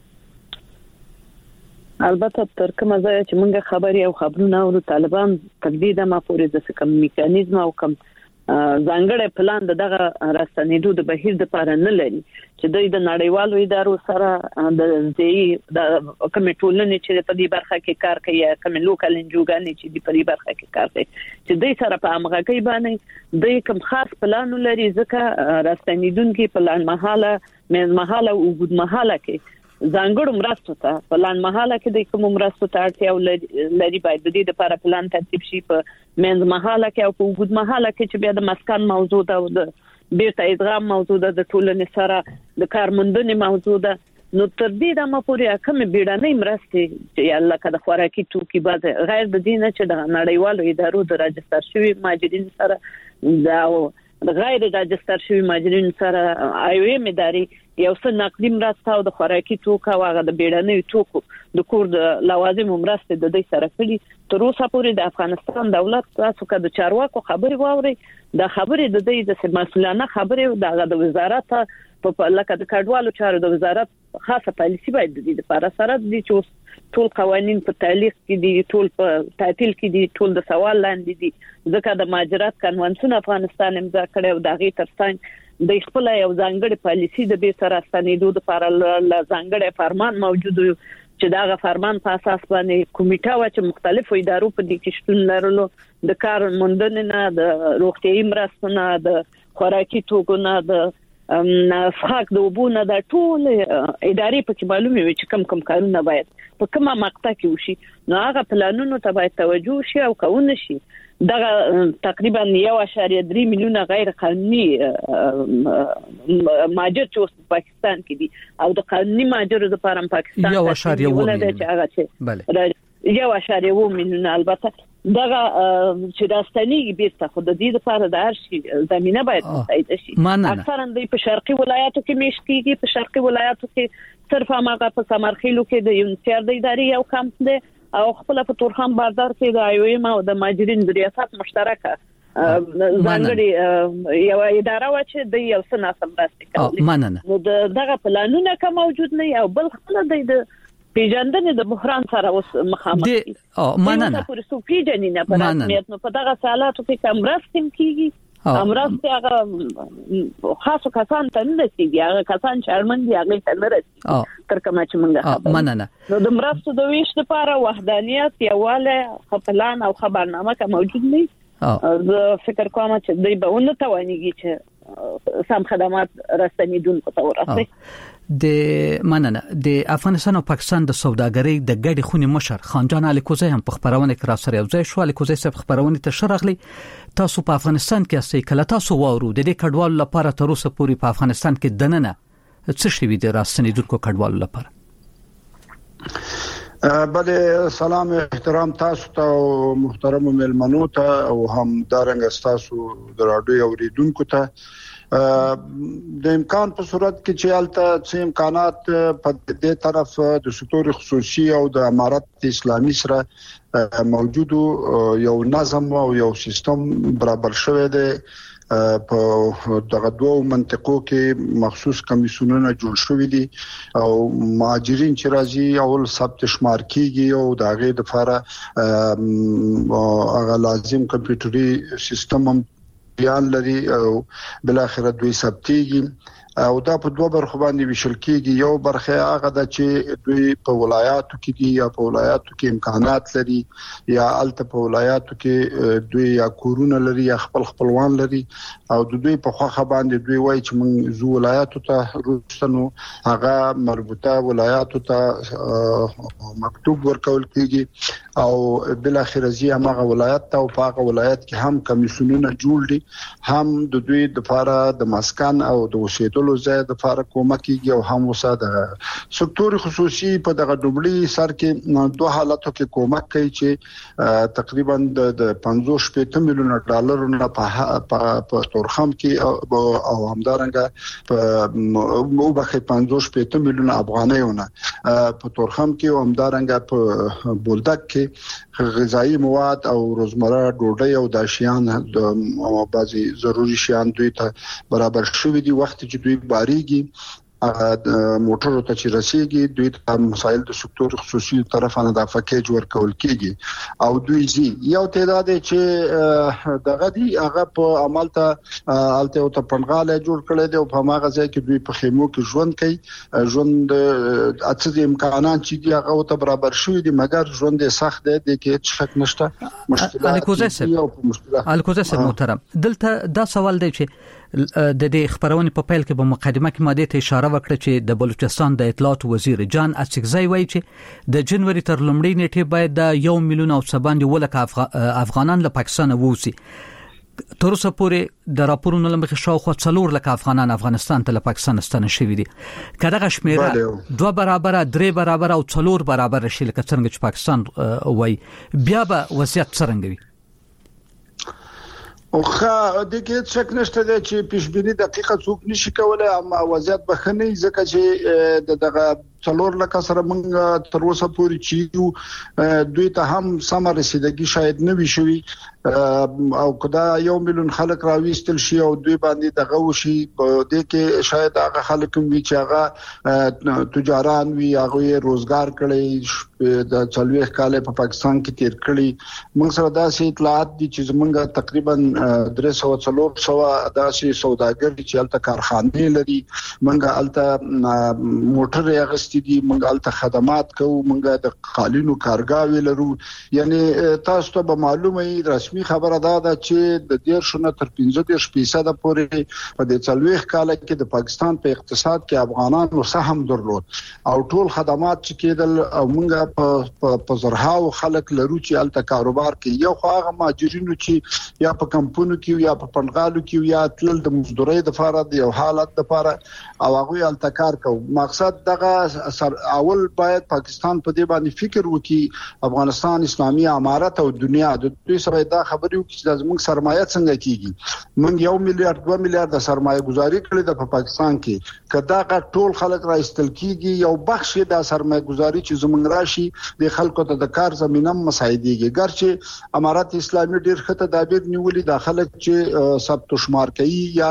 البته تر کومه ځای چې موږ خبري او خبرونه او طالبان تقدید ما پورې د کوم میکانیزم او کوم ځانګړی پلان دغه راستنېدو د بهیر د لپاره نه لري چې د نړیوالو ادارو سره د دې د کمیټولنې چې په دې برخه کې کار کوي کوم لوکل انجوګانې چې په دې برخه کې کار کوي چې دوی سره په امغاکۍ باندې د کوم خاص پلان لري ځکه راستنېدونکو پلان مهاله مېز مهاله او وګد مهاله کې ځانګړو مرستو ته پلان مهاله کې د کوم مرستو ته اړتیا لري باید د دې لپاره پلان ترتیب شي په منځ مهاله کې او په وګد مهاله کې چې بیا د مسکن موضوع ده او د بیرته ادغام موضوع ده د ټولنې سره د کارمندنې موضوع ده نو تر دې د ما پورې کوم بیړنۍ مرستې چې الله کده خوراکي توکي بعد غیر د دینه چې د نړیوالو ادارو د راجستر شوی ماجرین سره دا غیر راجستر شوی ماجرین سره ایو ام اداري یو څه نقدي مرسته او د خوراکي توکو او د بیړنۍ توکو د کور د لوازم مرسته د دې سره کړي تر اوسه پورې د افغانستان دولت تاسو که د چارواکو خبري واوري د خبري د دې د مسؤلانه خبري د وزارت په لکه د کډوالو چارو د وزارت خاصه پالیسي باید د دې لپاره سره د چې ټول قوانين په تعلیق کې دي ټول په تعطیل کې دي ټول د سوال لاندې دي ځکه د مهاجرت کنوانسیون افغانستان امضا کړی او دغه ترڅنګ د خپل یو ځانګړي پالیسي د به سره ستنېدو لپاره ل ځانګړي فرمان موجود چې دا غ فرمان په اساس باندې کمیټه و چې مختلفو ادارو په دې کې شتون لرلو د کار موندنې نه د روغتيایي مرستو نه د خوراکي توکو نه د څښاک د اوبو نه د ټول ادارې په کې معلومه وي چې کم کم کارونه باید په کومه مقطع کې وشي نو هغه پلانونو ته باید توجه شي او کاونه شي دغه تقریبا یو اشاریه درې میلیونه غیر قانوني ماجر چې په پاکستان کې دي او د قانوني ماجرو لپاره پاکستان یو اشاریه و میلیونه بله یو اشاریه و میلیونه البته دغه چې راستنی بیرته خو د دې لپاره د هر شي زمينه باید مساعد شي اکثرا د په شرقي ولایاتو کې مشکېږي په شرقي ولایاتو کې صرف هغه په سمرخیلو کې د یونسیر د ادارې یو کمپ دی او خپل په تورخم باردار کې د ایویم او د ماجرین د ریاست مشترکه ځانګړي یو اداره و چې د یو څه ناسم راستي کوي نو دغه پلانونه کوم موجود نه او بل خپل د پیژندنې د بحران سره اوس مخامخ دي او مننه پورې سو پیژنې نه په رسمیت نو په دغه حالاتو کې کوم راستم کیږي امرسته هغه خاصو کسان ته نه رسیږي هغه کسان چې اړمن دي هغه ته نه رسیږي تر کومه چې موږ مننه نو د مرستو د ویش لپاره وحدانیت یواله خپلان او خبرنامه کوم موجود نه زه فکر کوم چې دوی به ونه توانيږي چې سم خدمات رسنیدونکو ته ورسوي د مننه د افغانستان او پاکستان د سوداګرۍ د ګډي خونی مشر خانجان علي کوزی هم په خبرونه کې را سره یو ځای شو. علي کوزی صاحب خبرونه ته شرغلي تاسو په افغانستان کې اسې کله تاسو وورو د دې کډوالو لپاره تر اوسه پورې په افغانستان کې دننه څه شي وي د راستنیدونکو کډوالو لپاره؟ بله سلام احترام تاسو ته او محترم ملمنو ته او هم دارنګ تاسو د راډیو اوریدونکو ته د امکان په صورت کې چې الته څه امکانات په دې طرف د سکتور خصوصي او د امارت اسلامي سره موجودو یو نظم او یو سیستم برابر شوی دی په دغه دوه منطقو کې مخصوص کمیسیونونه جوړ شوي دي او مهاجرین چې راځي اول ثبت شمار کیږي او دغه د لپاره هغه لازم کمپیوټري سیستم هم بیان لري او بل اخر دوی ثبتيږي او دا په دوه برخو باندې وشل کېږي. یو برخه هغه د چې دوی په ولایاتو کې دي یا په ولایاتو کې امکانات لري یا الته په ولایاتو کې دوی یا کورونه لري یا خپل خپلوان لري او د دوی په خوخه باندې دوی وایي چې موږ زو ولایاتو ته روستنو هغه مربوطه ولایاتو ته مکتوب ورکول کېږي او بل اخر زی هغه ولایت ته او هغه ولایت کې هم کمیسیونونه جوړ دي هم د دوی د لپاره د مسکن او د اوسېدو لو زیات د فارق کومه کیږي او هم وساده سکتور خصوصي په دغه ډوبلي سر کې دوه حالاتو کې کومک کوي چې تقریبا د پنځوس میلیون ډالر نه په تورخم کې او همدارنګه په وبخې پنځوس میلیون افغانیونه په تورخم کې او همدارنګه په بولدک کې غذایی مواد او روزمره ډوډۍ او داشیان د بعضي ضروري شیان دوی ته برابر شوي دي. وخت چې دوی باریږي موټر ته چې رسیږي دوی ته مسایل د سکتور خصوصي طرفانه د پکیج ورکول کیږي او دوی زی یو تعداد چې دغه دی هغه په عمل ته الته او ته پنغاله جوړ کړي دی او په هغه ځای کې دوی په خیمو کې ژوند کوي ژوند اته امکانات چې دی هغه ته برابر شوی دی مګر ژوند سخت دی د کې شک نشته مشکلات الکوزه سره محترم دلته دا سوال دی چې د دې خبرونه په پیل کې په مقدمه کې ماده ته اشاره وکړه چې د بلوچستان د اطلاعات وزیر جان اڅکزی وایي چې د جنوري تر لومړۍ نیټې باید د یو میلیون او سباندې ولک افغانان له پاکستان ووسی. تر اوسه پورې د راپورونو لمخې شاوخوا څلور لک افغانان افغانستان ته له پاکستان ستنه شوي دي. کله شمیره دوه برابر درې برابر او څلور برابر شي لکه څنګه چې پاکستان وایي بیا به وضعیت څنګه وي؟ او خا د کې څک نشته چې پیشبینی دقیقه څوک نشي کولای اما وضعیت بخنی ځکه چې دغه څلور لکه سره موږ تر اوسه پورې چې دوی ته هم سم رسیدګي شاید نه وي شوی او کدا یو میلیون خلک راويستل شي او دوی باندې دغه وشي په دې کې شاید هغه خلک وي چې هغه تجاران وي هغه روزګار کړي د څلويخ کال په پاکستان کې تیر کړي. موږ سره داسې اطلاعات دي چې موږ تقریبا درې سوه څلور سوه داسې سوداګر چې الته کارخانه لري موږ الته موټر اغست راغستې دي موږ الته خدمات کوو موږ د قالینو کارګاوي لرو یعنی تاسو ته به معلومه وي رسمي خبره دا ده چې د ډیر شنه تر پنځه دېرش فیصد پورې په د څلويخ کال کې د پاکستان په اقتصاد کې افغانانو سهم درلود او ټول خدمات چې کېدل موږ په په زرهاو خلک لرو چې الته کاروبار کوي یو خو هغه ماجرینو چې یا په کمپونو کې یا په پنغالو کې یا تل د مزدوري د لپاره د یو حالت لپاره او هغه الته کار کوي مقصد دغه اول باید پاکستان په دې باندې فکر وکړي افغانستان اسلامي امارت او دنیا د دوی سره دا خبرې وکړي چې زموږ سرمایه څنګه کیږي موږ یو میلیارډ دوه میلیارډ د سرمایه گذاري کړې ده په پاکستان کې کدا ټول خلک راستل کیږي یو بخش د سرمایه گذاري چې زموږ راشي د خلکو ته د کار زمينه مساعدېږي ګرچې امارات اسلامي ډېر ښه تدابیر نیولې د خلک چې ثبت شمار کوي یا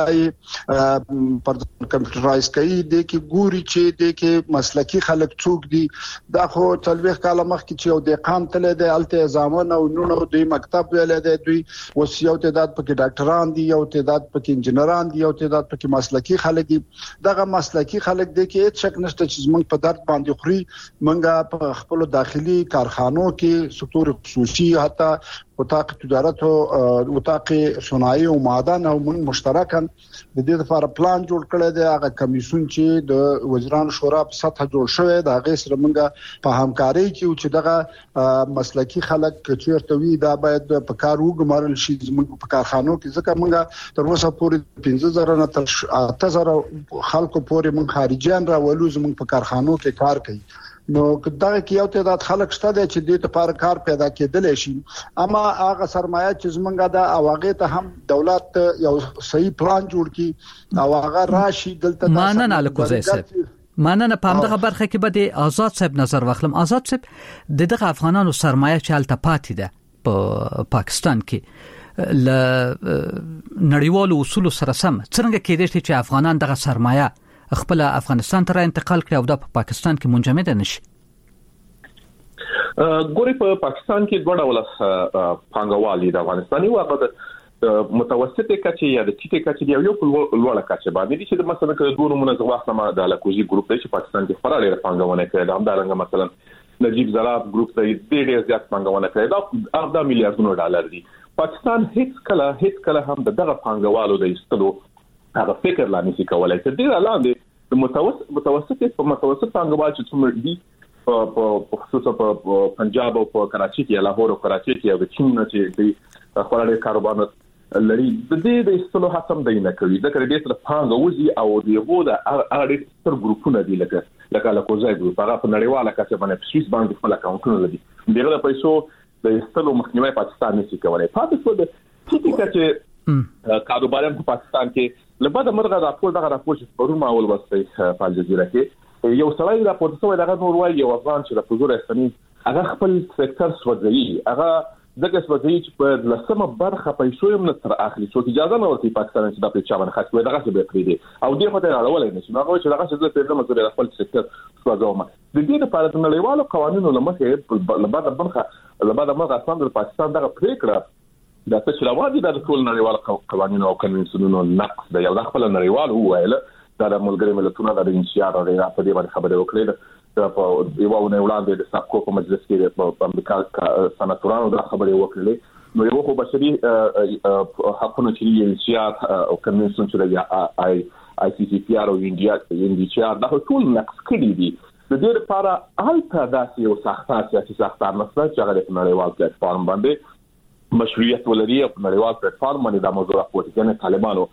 پر کمپیوټرایز کوي د کی ګوري چې د کی مسلکی خلک څوک دي دا خو تلويخ کاله مخکې چې یو د قام تل د الته ځامن او نونو د مکتب ویل دی دوی وسیو تعداد پکې ډاکټران دي یو تعداد پکې انجنیران دي یو تعداد پکې مسلکی خلک دي دغه مسلکی خلک دي کې هیڅ شک نشته چې موږ په درد باندې خوري موږ په خپل داخلي کارخانو کې سکتور خصوصي حتی وطاق تجارت او وطاق صنایع او معدن او موږ مشترکاً د دې لپاره پلان جوړ کړی دی هغه کمیسیون چې د وزیرانو شورا په سطح جوړ شوی دا غي سره موږ په همکاري کې چې دغه مسلکی خلک چیرته وي دا باید په کار وګمارل شي موږ په کارخانو کې ځکه موږ تر اوسه پورې پنځه زره نه تر اته زره خلکو پورې موږ خارجيان راولو زموږ په کارخانو کې کار کوي نو دا کې یو تعداد خلک شته چې د لپاره کار پیدا کېدل شي اما هغه سرمایه چې زمونږه د اواغه ته هم دولت یو صحیح پلان جوړ کړي او هغه راشي دلته مانن الکوزي صاحب مانن په همدغه برخه کې به د آزاد صاحب نظر واخلم آزاد صاحب دغه افغانانو سرمایه چې الته پاتې ده په پاکستان کې ل نړیوالو اصول سره سم څنګه کېدای شي چې افغانان دغه سرمایه خپل افغانستان ته انتقال کړي او د پاکستان کې منجمد نشي ګوري په پاکستان کې دوه ډول پانګوالي د افغانستاني واغه د متوسطه کچې یا د ټیټه کچې دی یو په لوړه کچې باندې چې مثلا د دوه نمونه زغواخمه د لکوزي ګروپ دی چې پاکستان کې فرا لري پانګونه کوي د همدارنګه مثلا نجیب زراب ګروپ دی ډېر زیات پانګونه کوي دا اته میلیارډونو ډالر دی پاکستان هیڅ کله هیڅ کله هم دغه پانګوالو د استلو هغه فکر لا نشي کولای چې ډیر لاندې د متوسط متوسط په متوسط پانګوال چې څومره دي په خصوصا په پنجاب او په کراچي کې لاهور او کراچي کې او د چین چې د خورالي کاروبار لري د دې د استلو حسم دی نه کوي ځکه دې سره پانګوزي او دیغو د اړ ستر ګروپونه دي لکه لکه لکوزای ګروپ هغه په نړیواله کچه باندې سويس باندې خپل اکاونټونه لري دغه د پیسو د استلو مخنیوي پاکستان نشي کولای پاتې شو د ټیټه کچه کاروبارم په پاکستان کې لبدا مرغه راپور دغه راپور چې پرون ما اول وسته په الجزیره کې یو سړی راپور څه وایي دغه نور وایي یو افغان چې د حضور استنی هغه خپل سېکټر سوځي هغه دغه سوځي چې په لسمه برخه پیسو یې من تر اخلي څو اجازه نه ورته پاکستان چې د پېچا باندې خاص وي دغه څه به کړی دي او دغه ته راولای نشي هغه چې دغه څه په دغه مزه خپل سېکټر سوځوم د دې لپاره د نړیوالو قوانینو لمخې لبدا برخه لبدا مرغه اساس د پاکستان دغه پریکړه دا څه راوځي د ټول نړیوالو قوانینو او کنوانسیونونو نقض دی یو د خپل نړیوال وایله دا د ملګری ملتونو د انشاء او د په دې باندې خبرې وکړې په یو ونه وړاندې د سابقو په مجلس کې په امریکا سناتورانو د خبرې وکړې نو یو خو بشري حقوقو چې انشاء او کنوانسیون چې د آی آی سی سی پی آر او انډیا انډیا دا ټول نقض کړي دي د دې لپاره البته داسې یو سخته سیاسي سخته مسله چې هغه د نړیوال پلیټفارم باندې مشروعیت ولري او نړیوال پلیټفارم باندې د موضوع راپورټ کنه طالبانو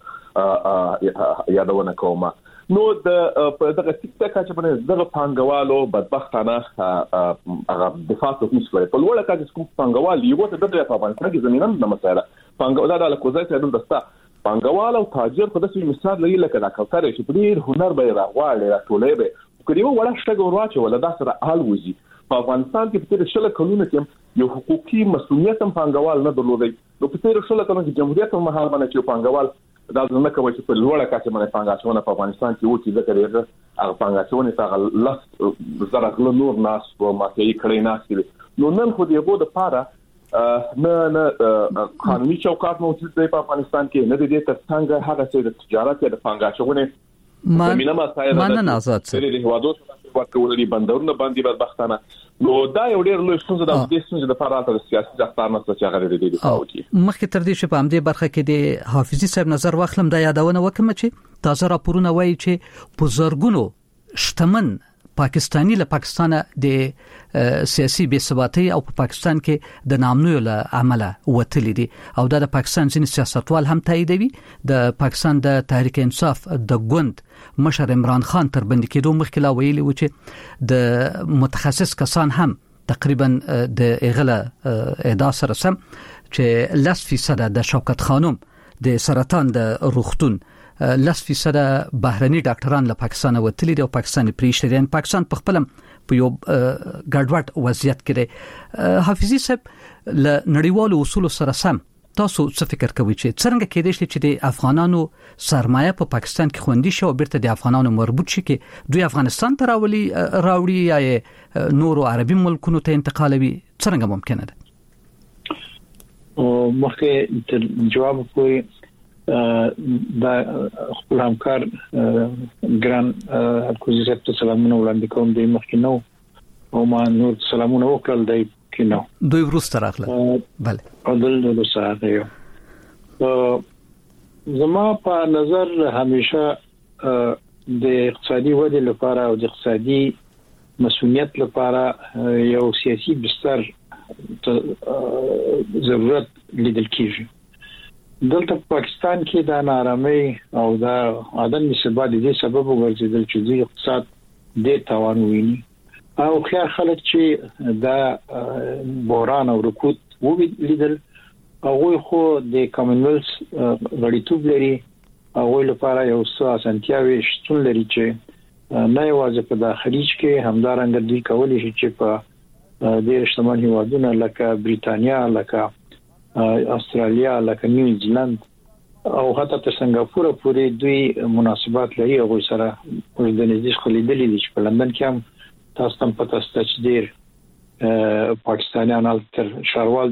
یادونه کومه نو د په دغه ټیکټک چې باندې دغه پانګوالو بدبختانه هغه دفاع کوي په لوړه کې کوم پانګوال یو ته د افغانستان کې زمينه د مسایله پانګوال د لکوزای ته د دستا پانګوال او تاجر په داسې مثال لري لکه دا کوتره چې په ډیر هنر به راغواړي راټولې به کړي وړه شټه ورواچو ولا دا سره حال وځي په افغانستان کې په تیر شل کلونو کې یو حقوقي مسؤلیت هم پانګوال نه درلودي نو په تیر شل کلونو کې جمهوریت په مهال باندې چې پانګوال دا څنګه کوي چې په لوړه کچه باندې پانګاچونه په افغانستان کې وتی ذکر یې هغه پانګاچونه څنګه لاس زره غل نور ناس او ماته یې کړی ناس نو نن خو دې غو د پاره نه نه قانوني چوکاټ موجود دی په افغانستان کې نه دې تر څنګه هغه څه د تجارت یا د پانګاچونه مانن آزاد سره د هوادو ورکول دي بندرونه باندې بدبختانه نو دا یو ډېر لوی څه د دې څه د فارات د سیاسي ځختار نه څه هغه د دې فاوتي مخکې تر دې چې په همدې برخه کې د حافظي صاحب نظر واخلم دا یادونه وکم چې تازه راپورونه وایي چې په زرګونو شتمن پاکستانی له پاکستان د سیاسي بې ثباتۍ او په پاکستان کې د نامنوي له عمله وتلي دي او دا د پاکستان ځینې سیاستوال هم تاییدوي د پاکستان د تحریک انصاف د ګوند مشر عمران خان تر بند کېدو مخکې لا ویلي و چې د متخصص کسان هم تقریبا د اغله ادا سره سم چې لس فیصد د شوکت خانم د سرطان د روغتون لس فیصد بهرني ډاکټران له پاکستان وتلي دي او پاکستان پریشته دي پاکستان په خپل په یو ګډوډ وضعیت کې دی حافظي صاحب له نړیوالو اصول سره سم تاسو څه فکر کوئ چې څنګه کېدای شي چې د افغانانو سرمایه په پاکستان کې خوندي شي او بیرته د افغانانو مربوط شي کې دوی افغانستان ته راولي راوړي یا نورو عربي ملکونو ته انتقالوي څنګه ممکنه ده او مخکې جواب کوي دا خپل همکار ګران الکوزي صاحب ته سلامونه وړاندې کوم د مخکې نو او ما نور سلامونه وکړل دی کې نو دوی ورسته راغله bale او دلته سره یو زما په نظر همیشه د اقتصادي ودې لپاره او د اقتصادي مسؤلیت لپاره یو سیاسي بستر ضرورت لیدل کیږي دلته پاکستان کې د نارامۍ او د عدم ثبات د سبب وګرځیدل چې د اقتصاد د تاوان ویني او خلک خلک چې د بوران او رکود ولیدل هغه خو د کامنولث غړیتوب لري هغه لپاره یو څه اسانتیاوي شتون لري چې نه یوازې په داخليج کې همدارنګ دوی کولی شي چې په د شتمن هیوادونو لکه بریتانیا لکه استرالیا لکه نیوزیلند او حتی تر سنگاپور پورې دوی مناسبات لري او سره په د نږدې خلیدلې دي چې په لندن کې هم تاسو هم پته ستاسو چې ډیر پاکستانیان تر شاروال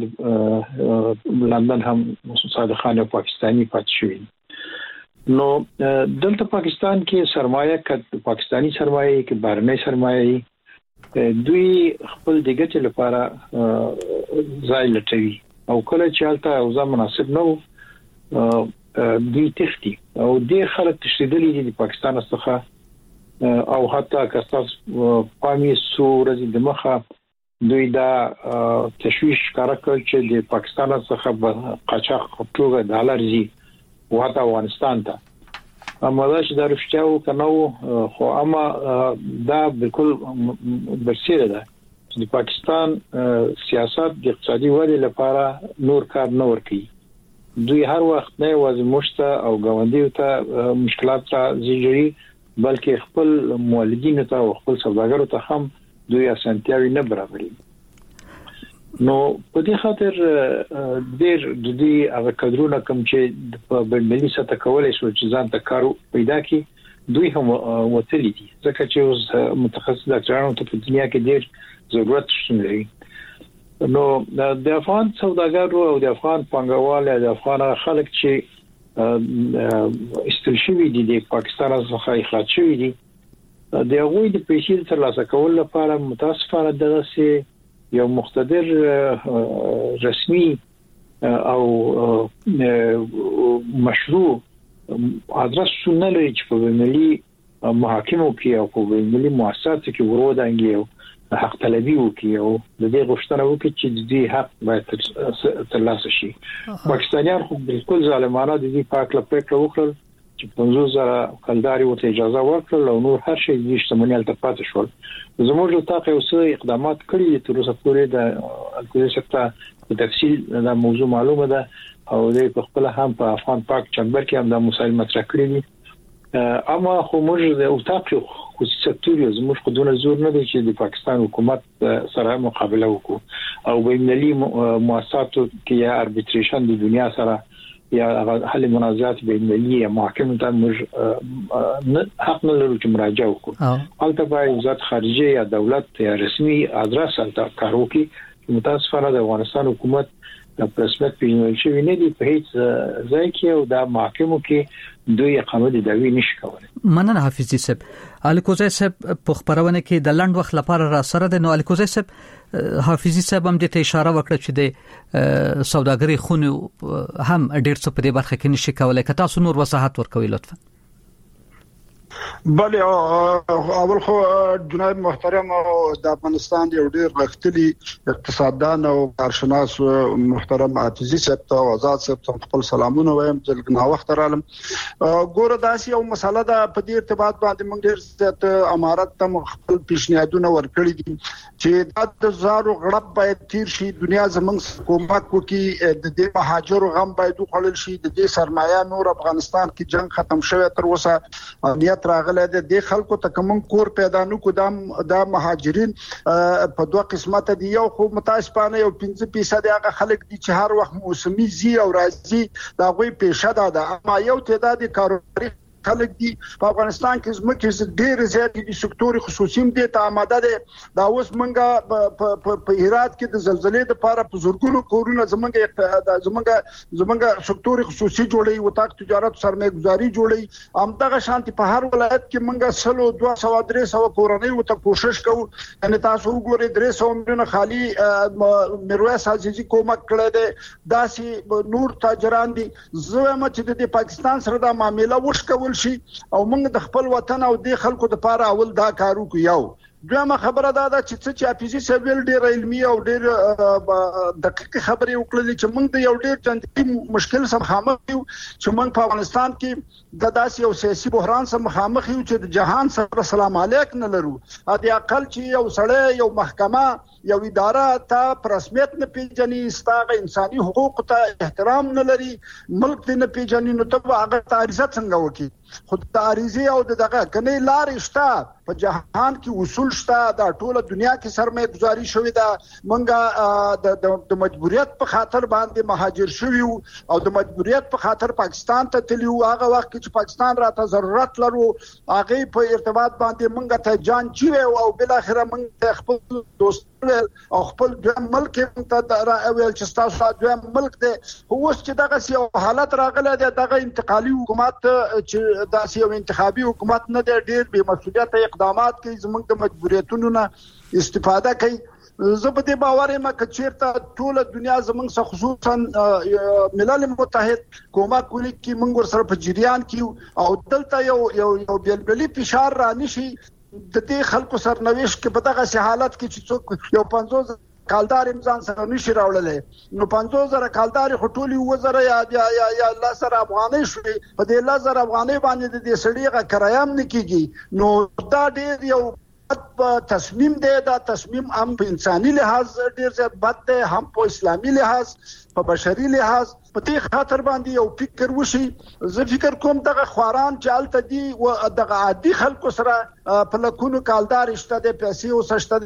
لندن هم صادقانه پاکستانی پاتې شوی نو دلته پاکستان کې سرمایه ک پاکستانی سرمایه کې بهرنۍ سرمایه دوی خپل د ګټې لپاره ځای لټوي او کله چې حالته او ځم مناسب نو دوی تختی او د خلک تشدیدلی دي د پاکستان څخه او حتی کستاس پامي سورز د مخه دوی دا تشویش کار کوي چې د پاکستان څخه قاچاق خپلوغه ډالر زی وته افغانستان ته اما دا چې درشتاو کنو خو اما دا بالکل برسیره ده د پاکستان سیاست د اقتصادي ودې لپاره نور کار نه ورکي دوی هر وخت نه وځي مشته او غوندیو ته مشکلات را زیږي بلکې خپل مولدین ته او خپل سوداګرو ته هم دوی اسانتیاوي نه برابرې نو په دې خاطر ډېر د دې هغه کډرونه کوم چې په بلملي سطح کولای شو چې ځان ته کارو پیدا کړي دوی هم وتلی دي ځکه چې اوس متخصص ډاکټرانو ته په دنیا کې ډېر ضرورت شته لري نو د افغان سوداګرو او د افغان پنګوال او د افغان خلک چې استل شوی دي د پاکستان څخه اخراج شوی دي د هغوی د پیسې ترلاسه کول لپاره متاسفانه دغه سي یو مقتدر رسمي او مشروع ادرس نه لري چې په ملي محاکمو کې او په ملي مؤسساتو کې ورودانګي حق طلبي وکي او د دې غوښتنه وکړي چې د دې حق باید ترلاسه شي پاکستانیان خو بالکل ظالمانه د دې پاک لپاره وکړل چې پنځوس زره کلداري وته اجازه ورکړل او نور هر شي د شتمنۍ التفات شول زموږ له تاقه اوسه اقدامات کړي تر اوسه پورې د الکوزي سکتا په تفصیل دا موضوع معلومه ده او د خپل هم په افغان پاک چمبر کې هم د مسایل مطرح کړی دي اما خو موږ د اوتاق خصوصي سکتور زموږ خودونه زور نه دي چې د پاکستان حکومت سره مقابله وکړو او بینالمللي مؤسساتو کې یا اربیټریشن د دنیا سره یا حل منازعات بینالمللي محاکمه ته موږ حق نه لرو چې مراجعه وکړو البته باید وزارت خارجه یا دولت یا رسمي ادرس البته کار وکړي متاسفانه د افغانستان حکومت د پرسپیکټ پیژنل شوی نه دی په هیڅ ځای کې او د محکمو کې دوی اقامت دعوی نشي کولای. مننه حافظي صاحب. الکوزی صاحب په خبرونه کې د لند وخت لپاره را سره د نو الکوزی صاحب حافظي صاحب هم د ته اشاره وکړه چې د سوداګري خونو هم ډېر څه په دې برخه کې نشي کولای. که تاسو نور وضاحت ورکوي لطفا. بله اول خو جناب محترم د افغانستان یو ډیر غښتلي اقتصاددان او کارشناس محترم حافظي صاحب ته آزاد صاحب ته خپل سلامونه وایم. ځلګنا وخت رالم ګوره داسې یو مسله ده په دې ارتباط باندې موږ ډیر زیات امارت ته خپل پیشنهادونه ورکړي دي چې د زارو غړپ باید تیر شي، دنیا زمونږ کومک وکړي، د دې مهاجرو غم باید وخړل شي، د دې سرمایه نور افغانستان کې جنگ ختم شوی تر اوسه امنیت راغلی د دې خلکو ته کوم کور پیدا نو کو د مهاجرین په دوه قسمت دي. یو خو متاسفانه یو پنځه فیصد هغه خلک دي چې هر وخت موسمي زی او راځي دا غوي پیشه ده، اما یو تعداد کاروباري خلک دي په افغانستان کې زموږ ډېر زیات دي سکتور خصوصي دي ته آماده دي. دا اوس منګه په هرات کې د زلزلې لپاره په زورګونو کورونه زمونږ زمونږ زمونږ سکتور خصوصي جوړي وتاک تجارت سرمایه گذاري جوړي همدغه شانتي په هر ولایت کې منګه سلو دوه سو درې سو کورنۍ وته کوشش کوو. ان تاسو وګورئ درې سو ملیونه خالي میرویس عزیزي کومک کړی دی، داسي نور تاجران دي. زه هم چې د پاکستان سره د معاملې وشکول شي او موږ د خپل وطن او د خلکو لپاره اول دا کارو کو. یو دویمه خبره دا ده چې چې حافظي صاحب ډېر علمي او ډېر دقیق خبرې وکړلې چې موږ د یو ډېر جنتي مشکل سره مخامخ یو چې موږ په افغانستان کې د داسې یو سیاسي بحران سره مخامخ یو چې د جهان سره سلام علیک نه لرو. ا دې اقل چې یو سړی یو محکمه یو اداره ته پر رسمیت نه پیژني، ستاسو انساني حقوق ته احترام نه لري، ملک دې نه پیژني، نو ته هغه تعریض څنګه وکړي؟ خو تعریضي او دغه کني لارې شته په جهان کې اصول شته، دا ټوله دنیا کې سرمایه گذاري شوې ده. منګه د مجبوریت په خاطر باندې مهاجر شوی او د مجبوریت په خاطر پاکستان ته تللی او هغه وخت چې پاکستان راته ضرورت لرو هغه په ارتباط باندې منګه ته جان چی او بل اخره منګه خپل دوست او خپل د ملک ته راویل چې تاسو د ملک ته اوس چې دغه یو حالت راغله دغه انتقالي حکومت چې داسې یو انتخابي حکومت نه دی، ډېر بې مسؤلیت اقدامات کوي، زموږ د مجبوریتونو نه استفاده کوي. زه په دې باور یم چې چیرته ټول دنیا زموږ سره خصوصا ملل متحد کومک کوي چې موږ ورسره په جریان کې او دلته یو یو یو بلبلی فشار را نشي د دې خلکو سرنوشت کې په دغه حالت کې چې څوک یو پنځوس کالدار امزان سره نشي راوړلې نو پنځوس زره کالدار خټولي وزره یا یا یا لاسره افغاني شوي په دې لاسره افغاني باندې د سړيغه کرایم نکېږي. نو دا ډېر یو تصمیم دی، دا تصمیم هم په انساني لحاظ ډیر زیات بد دی، هم په اسلامي لحاظ په بشري لحاظ. په دې خاطر باندې یو فکر وشي. زه فکر کوم دغه خواران چې الته دي او دغه عادي خلکو سره په لکونو کالدار شته د پیسې او سشته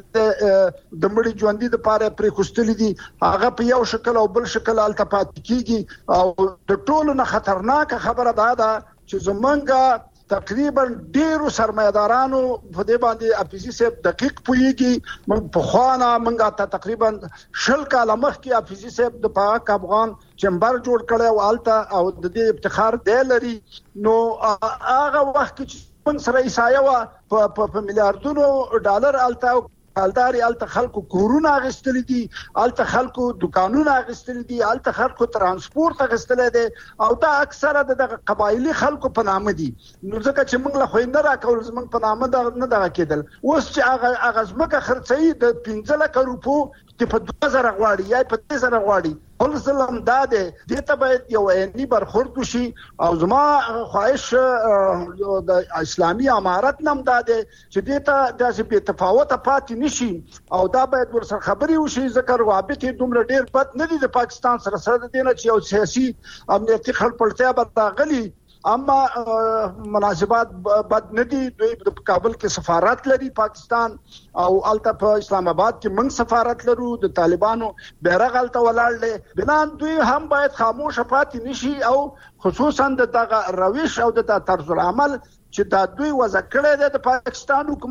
د مړي ژوندۍ د پاره پرې خوستلې دي، هغه په یو شکل او بل شکل الته پات کیږي. او د ټولو نه خطرناک خبره ده چې زمونږ تقریبا ډیرو سرمایدارانو په دې باندې حافظي صاحب دقیق پويږي. من په خوانه منګه ته تقریبا شل کاله مخکې حافظي صاحب د پاک افغان چمبر جوړ کړی او الته او د دې افتخار دی لري. نو هغه وخت چې من سره ایسایه وا په میلیارډونو ډالر الته کالداري الته خلکو کورونه غستل دي، الته خلکو دکانونه غستل دي، الته خلکو ترانسپورت غستل دي او دا اکثره د قبایلی خلکو په نامه دي. نو ځکه چې موږ له خويندره راکول زموږ په نامه دا نه دا کېدل. اوس چې هغه اغزمکه خرڅي د پنځه لک روپو چې په دوه زره غواړي یا په دې زره غواړي ول سلام داده دې ته باید یو عیني برخورد شي. او زما خواهش د اسلامي امارت نم داده چې دې ته داسې په تفاوت پاتې نشي او دا باید ورسره خبري وشي. ذکر وابط دومره ډیر بد نه دي د پاکستان سره سره د دینه چې یو سیاسي امنیتي خلپړتیا بداغلي، اما مناسبات بد نه دي. دوی په کابل کې سفارت لري پاکستان او الته په اسلام آباد کې موږ سفارت لرو، د طالبانو بیرغ الته ولاړ دی. بلان دوی هم باید خاموش پاتې نشي او خصوصا د دغه روش او د طرز العمل چې دا دوی وځ کړی دی د پاکستان حکومت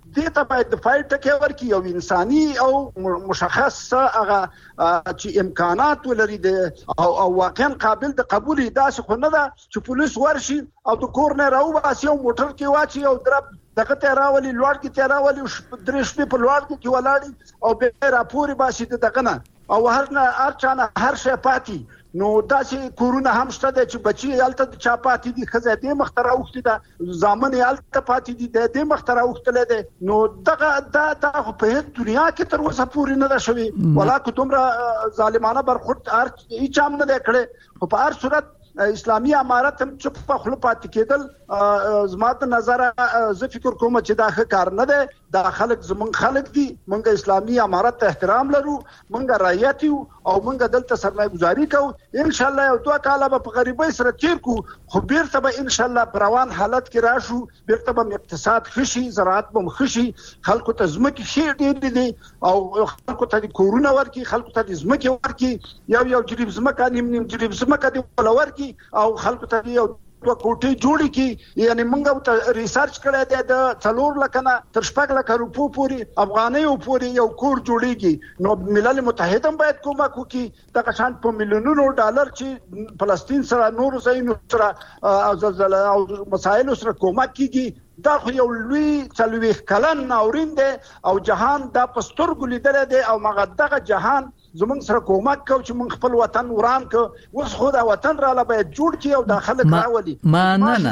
دې ته باید د فایټ ټکی ورکړي او انساني او مشخص هغه چې امکانات ولري او او واقعا قابل د قبول داسې خو نه ده چې پولیس ورشي او د کور نه راوباسي او موټر کې واچي او درب دغه ته راولي لوړ کې ته راولي درې شپې په لوړ کې ولاړي او به راپوري باسي دغه نه او هر نه هر چانه هر شی پاتې نو داسې کورونه هم شته چې بچي یالته چا پاتې دي خزه دې مختره اوختي ده زامن یالته پاتې دي د دې مختره اوختل دي نو دغه دا د په دنیا کې تر اوسه پوری نه ده شوی ولا کومره ظالمانه برخورد هر هیڅ هم نه کړي په هر صورت اسلامي امارت هم چپ په خپل پاتې کېدل زماته نظر زه فکر کوم چې دا ښه کار نه دی دا خلک زمون خلک دي مونږ اسلامي امارت ته احترام لرو مونږ رعایت یو او مونږ دلته سرمایه گزاري کوو ان شاء الله یو دوه کاله په غریبۍ سره تیر کو خو بیرته به ان شاء الله پروان حالت کې راشو بیرته به اقتصاد خشي زراعت به خشي خلکو ته زمکه شي ډېر دي او خلکو ته کورونه ورکي خلکو ته زمکه ورکي یو یو جریب زمکه نیم نیم جریب زمکه دی ولورکي او خلکو ته یو دوه کوټې جوړې کی یعنی موږ ته ریسرچ کړی دی د څلور لکه نه تر شپږ لکه روپو پورې افغانۍ پورې یو کور جوړیږي نو ملل متحد هم باید کومک وکړي دغه شان په میلیونونو ډالر چې فلسطین سره نور ځایونو سره او زلزلہ او مسایل سره کومک کیږي دا خو یو لوی څلويخ کلن ناورین دی او جهان دا پستر ګلیدل دی او مغه دغه جهان زمونږ سره کومک کو چې مونږ خپل وطن وران کو اوس خو دا وطن را لبه جوړ کی او داخله راولي مننه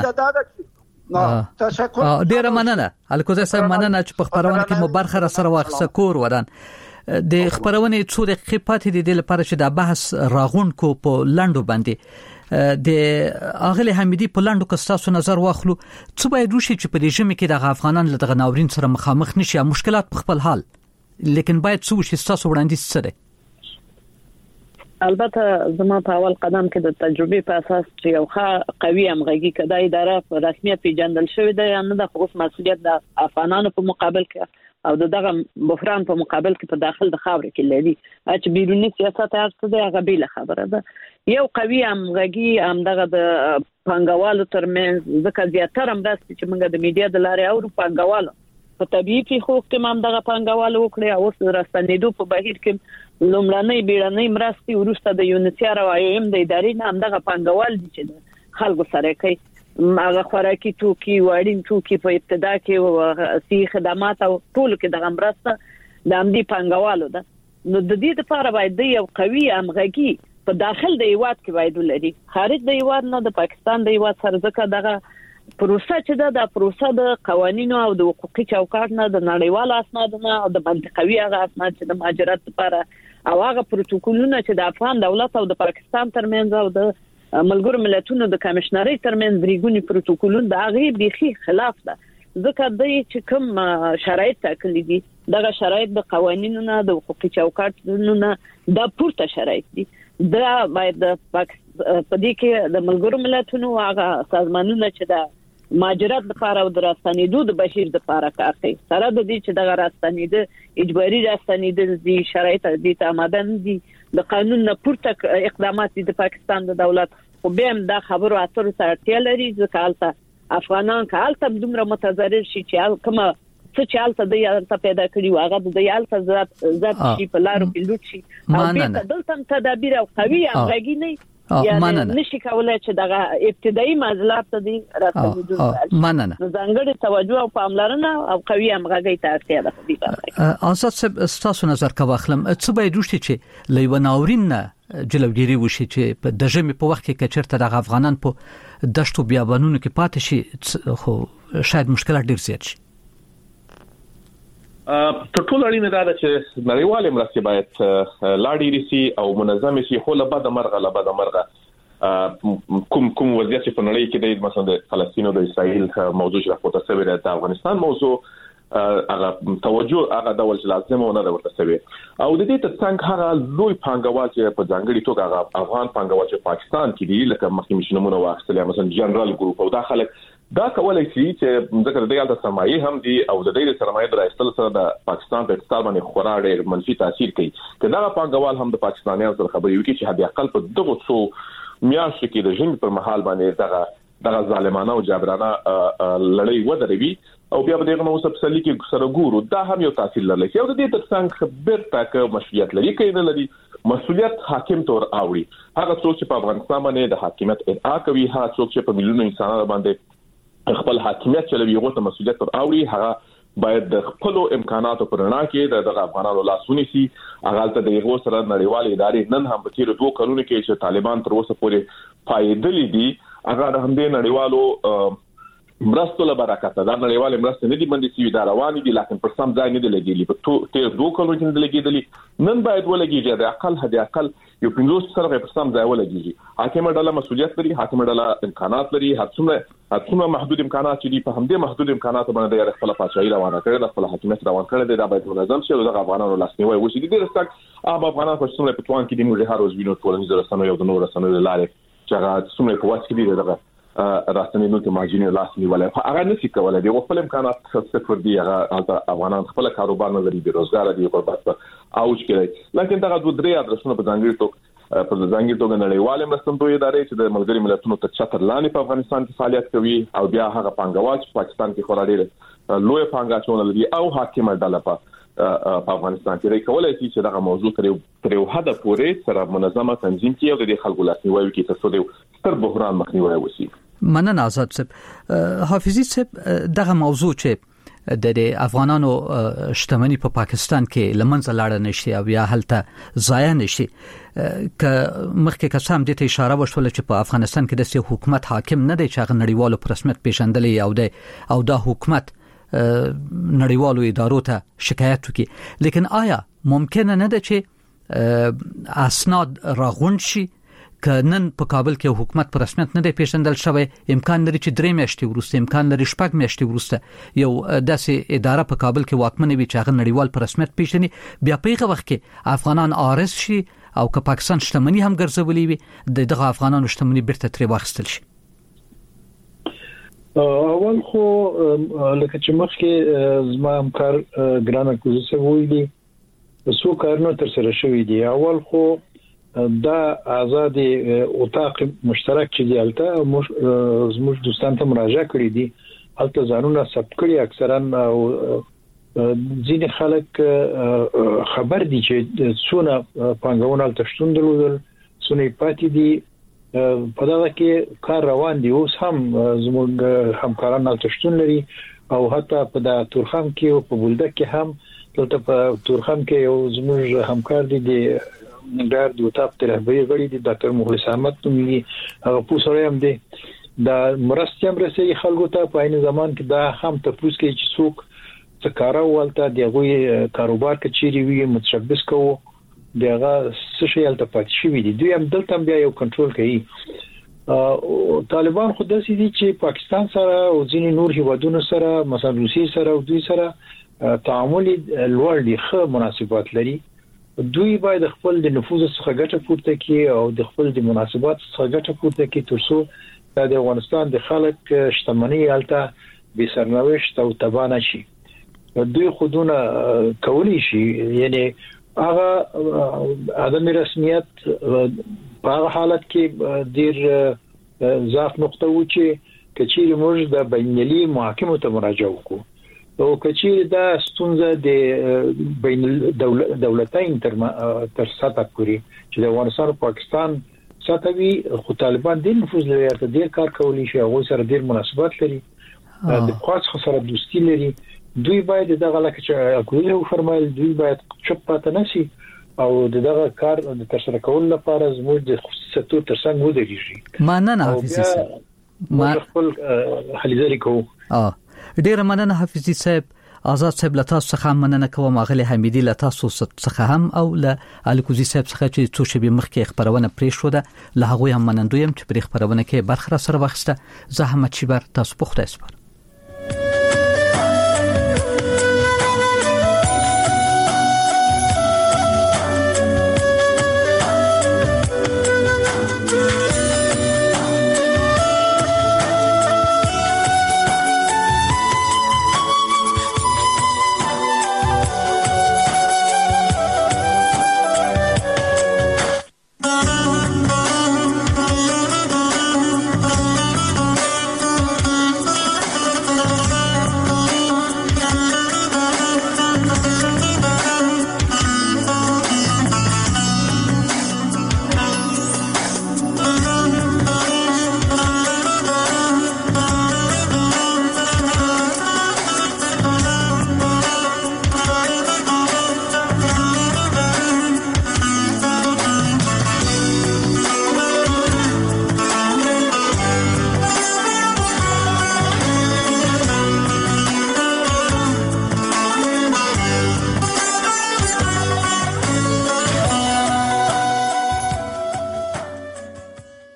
تشکر ډیره مننه الکوزه صاحب مننه چې په خبرونه کې مو برخه را سره واخصه کور ودان د خبرونه څو دقیقې پاتې دي د لپاره چې دا بحث راغون کو په لندو باندې د اغلی حمیدی په لاندو کې تاسو نظر واخلو څه باید وشي چې په دې ژمه کې د افغانان له دغه ناورین سره مخامخ نشي مشکلات په خپل حال لیکن باید څه وشي تاسو وړاندیز سره البته زما په اول قدم کې د تجربې په اساس چې یو ښه قوي همغږي کړه اداره په رسمیت پیژندل شوې ده یا نه د خصوص مسؤلیت د افغانانو په مقابل کې او دغه بحران په مقابل کې په داخل د خاور کې لري چې بیرونی سیاست هرڅه د هغه بیل خبره ده یو قوي همغږي هم دغه د پنګوالو ترمنځ ځکه زیاتره هم داسې چې موږ د میډیا د لارې او پنګوالو په طبيعي پیښو کې هم دغه پنګوالو وکړي او اوس راستنېدو په بهیر کې لومړنۍ بیړنۍ مرستې ورسته د یونیسیار او ایم د ادارې نه هم دغه پنګوال دي چې خلکو سره کوي هغه خوراکي توکي وړین توکي په ابتدا کې او سي خدمات او ټول کې دغه مرسته د امدي پنګوالو ده نو د دې لپاره باید د یو قوي همغږي په داخل د هیواد کې باید ولري خارج د هیواد نه د پاکستان د هیواد سره ځکه دغه پروسه چې ده د پروسه د قوانینو او د حقوقي چوکاټ نه د نړیوالو اسنادو نه او د منطقوي هغه اسناد چې د مهاجرت لپاره او هغه پروتوکولونه چې د افغان دولت او د پاکستان ترمنځ او د ملګرو ملتونو د کمشنري ترمنځ ریګونی پروتوکولونه د هغه بيخي خلاف ده ځکه د چې کوم شرایط ټاکلي دي دغه شرایط د قوانینو نه د حقوقي چوکاټ نه د پورته شرایط دي دا باید د په دې کې د ملګرو ملتونو هغه سازمانونه چې د مهاجرت لپاره او د راستنېدو د بهیر لپاره کار کوي سره د دې چې د راستنېد اجباري راستنېد دي شرایط دي ته آمادن دي د قانون نه پورته اقدامات د پاکستان د دولت خو به هم دا خبرو اترو ته اړتیا لري ځکه حالت افغانان کالته دومره متضرر شي چې کومه څه چې حالت د یالته پیدا کړی هغه د یالته ذات ذات شي په لارو کې لوټ شي او به دلته تدابیر او قوي همغږي نه یعنی نشي کولای چې دغه ابتدایي معضلات دي راځي مننه ځانګړي توجه او پاملرنه او قوي همغږي ته اړتیا ده په دې باندې اساس تاسو نظر کا واخلم څه باید وشي چې لوي ناورین جلوګيري وشي چې په د ژمي په وخت کې کچرته د افغانان په دشتو بیابانونو کې پاتې شي خو شاید مشکلات ډیر زیات شي تر ټولو اړینه دا ده چې نړیوال مرستې باید لاړې رسي او منظم شي خو له بده مرغه له بده مرغه کوم کوم وضعیت په نړۍ کې د مثلا د فلسطین او د اسرائیل موضوع راپورته شوی دی د افغانستان موضوع هغه توجه هغه ډول چې لازمه ونه ده ورته شوی او د دې ته څنګه هغه لوی پانګوال چې په ځانګړي توګه هغه افغان پانګوال چې پاکستان کې دي لکه مخکې مشنمونه واخیستل مثلا جنرال ګروپ او دا خلک دا کولای شي چې ذکر دی د سرمایه هم دي او د دې سرمایه درایستل سره د پاکستان په اقتصاد باندې خورا ډېر منفي تاثیر کوي کله دا پانګوال هم د پاکستانیانو سره خبرې وکړي چې هدي اقل په دغه څو میاشتو کې د ژوند پر مهال باندې دغه دغه ظالمانه او جابرانه لړۍ ودروي او بیا به دغه نو سبسلی کې سره ګورو دا هم یو تاثیر لري یو د دې ترڅنګ خبر تاکه مسؤلیت لري کینه لري مسؤلیت حاکم تور اوړي هغه څوک چې په افغانستان باندې د حاکمیت ادعا کوي هغه څوک چې په ملیونو انسانانو باندې خپل حاکمیت چلوي هغه ته مسؤلیت تور اوړي هغه باید د خپل امکاناتو پر نه کې د افغانانو لاسونی سي هغه ته د یو سره نړیوال ادارې نن هم په تیر دوه کلونو کې چې طالبان تر اوسه پورې پایدلې دي هغه د همدې نړیوالو مرستو له برکته دا نړیوال مرستې نه دي باندې سی دا روان دي لکه پر سم ځای نه دي لګېلي په تو تیر دوه کلونو کې لګېدلي نن باید ولګېږي د عقل هدي عقل یو پنځوس سره پر سم ځای ولګېږي حاکم ډله مسؤلیت لري حاکم ډله امکانات لري هڅونه هڅونه محدود امکانات دي په همدې محدود امکانات باندې د خپل پاتشاهي روانه کړي د خپل حکومت روان کړي دا باید منظم شي او د افغانانو لاسنیوي وشي د دې رسک اب افغانانو په څومره په توان کې د موږ هر ورځ وینو ټولنیز رسنیو یو د نور رسنیو لارې چې هغه څومره په واسطه دي دغه راستنې نو ته ماجینه لاسنی ولا هغه نشي کولای دی خپل امکانات صفر دي هغه افغانان خپل کاروبار نه لري بیروزګار دي غربت اوج کړي لکه دا د درې ادرسونه په ځانګړي توګه په ځانګړي توګه نړیوال مرستندوی ادارې چې د ملګری ملتونو تر چتر لاندې په افغانستان کې فعالیت کوي او بیا هغه پانګواچ په پاکستان کې خورا ډېر لوی پانګاچونه لري او حاکم ډله په په افغانستان کې راکولای شي چې دا موضوع تر یو حد پورې سره منظمه تنظیم کې او د خلکو لاسنیوي کوي تر څو د ستر بحران مخنیوي وشي. مننه آزاد صاحب. حافظي صاحب دغه موضوع چې د افغانانو شتمنۍ په پاکستان کې لمنځه لاړه نشي او یا هلته ضایع نشي ک مخکې قسم دې ته اشاره وشول چې په افغانستان کې د سیاسي حکومت حاکم نه دی چې هغه نړیوالو پر رسمیت پیژندلې او د او دا حکومت نړیوالو ادارو ته شکایت وکړي لیکن آیا ممکن نه ده چې اسناد راغونډ شي کنن په کابل کې حکومت پر رسمیت نه دی پیژندل شوی امکان لري چې درې میاشتې وروسته امکان لري شپږ میاشتې وروسته یو داسې اداره په کابل کې واکمن وي چې هغه نړیوال پر رسمیت پیژني بیا په هغه وخت کې افغانان آرس شي او که پاکستان شتمنۍ هم ګرځولې وي دغه افغانانو شتمنۍ بیرته ترې واخیستل شي. اول خو لکه چې مخکې زما همکار ګرانه کوزه ویلي څو کارونه تر سره شوي دي. اول خو دا آزاد اوتاق مشترک چې دی البته زموږ دوستان ته مراجعه کړې دي البته ځانونه ثبت کړي اکثرا ځینې خلک خبر دي چې څونه پانګونه البته شتون درلودل څونه پاتې دي په دغه کې کار روان دي اوس هم زموږ همکاران البته شتون لري او حتی په د تورخم کې او په بولدک کې هم البته په تورخم کې یو زموږ همکار دي د نګار د وټاپ تر هغه غړي د ډاکټر مخلص احمد نومي هغه پوسړی هم دي دا مرستيام رسي خلکو ته په عین زمان کې دا هم ته پوس کې چې څوک څه کارو ولته دغه کاروبار کې چیرې وي متشبث کوو دغه څه شي الته پاتې شي دي دوی هم دلته بیا یو کنټرول کوي. طالبان خو داسې دي چې پاکستان سره او ځینې نور هیوادونو سره مثلا روسي سره او دوی سره تعامل لوړ دي ښه مناسبات لري. دوی باید خپل د نفوذ څخه ګټه پورته کړي او د خپل د مناسبات څخه ګټه پورته کړي ترڅو د افغانستان د خلک شتمنۍ الته به سرنوشت او تبانه شي. دوی خودونه کولی شي یعنی هغه عدم رسمیت په هغه حالت کې ډیر ضعف نقطه و چې کچېر موږ د بینالمللي محاکمو ته مراجعه وکړو او کچې دا ستونزه د بین دولتین تر تر ساته پوري چې د افغانستان او پاکستان ساتوي خو طالبان د نفوذ لري ته ډیر کار کولی شي او سره ډیر مناسبات لري د خاص سره دوستي لري. دوی باید دغه لکه چې اکوله فرمایل دوی باید چپ پاتې نشي او دغه کار د تر سره کول لپاره زموږ د خصوصیتو تر څنګ ودرېږي. مننه حافظي ما خپل هلي ځری کوو. اه ډیر مننه حافظي صاحب. آزاد صاحب لتا څخه مننه کوم اغلی حمیدی لتا څخه هم او له الکوزي صاحب څخه چې څو شبي مخکې خبرونه پرې شو ده له هغه هم منندویم چې پر خبرونه کې برخه سره وخسته. زحمت شي بر تاسو پخته اسپار.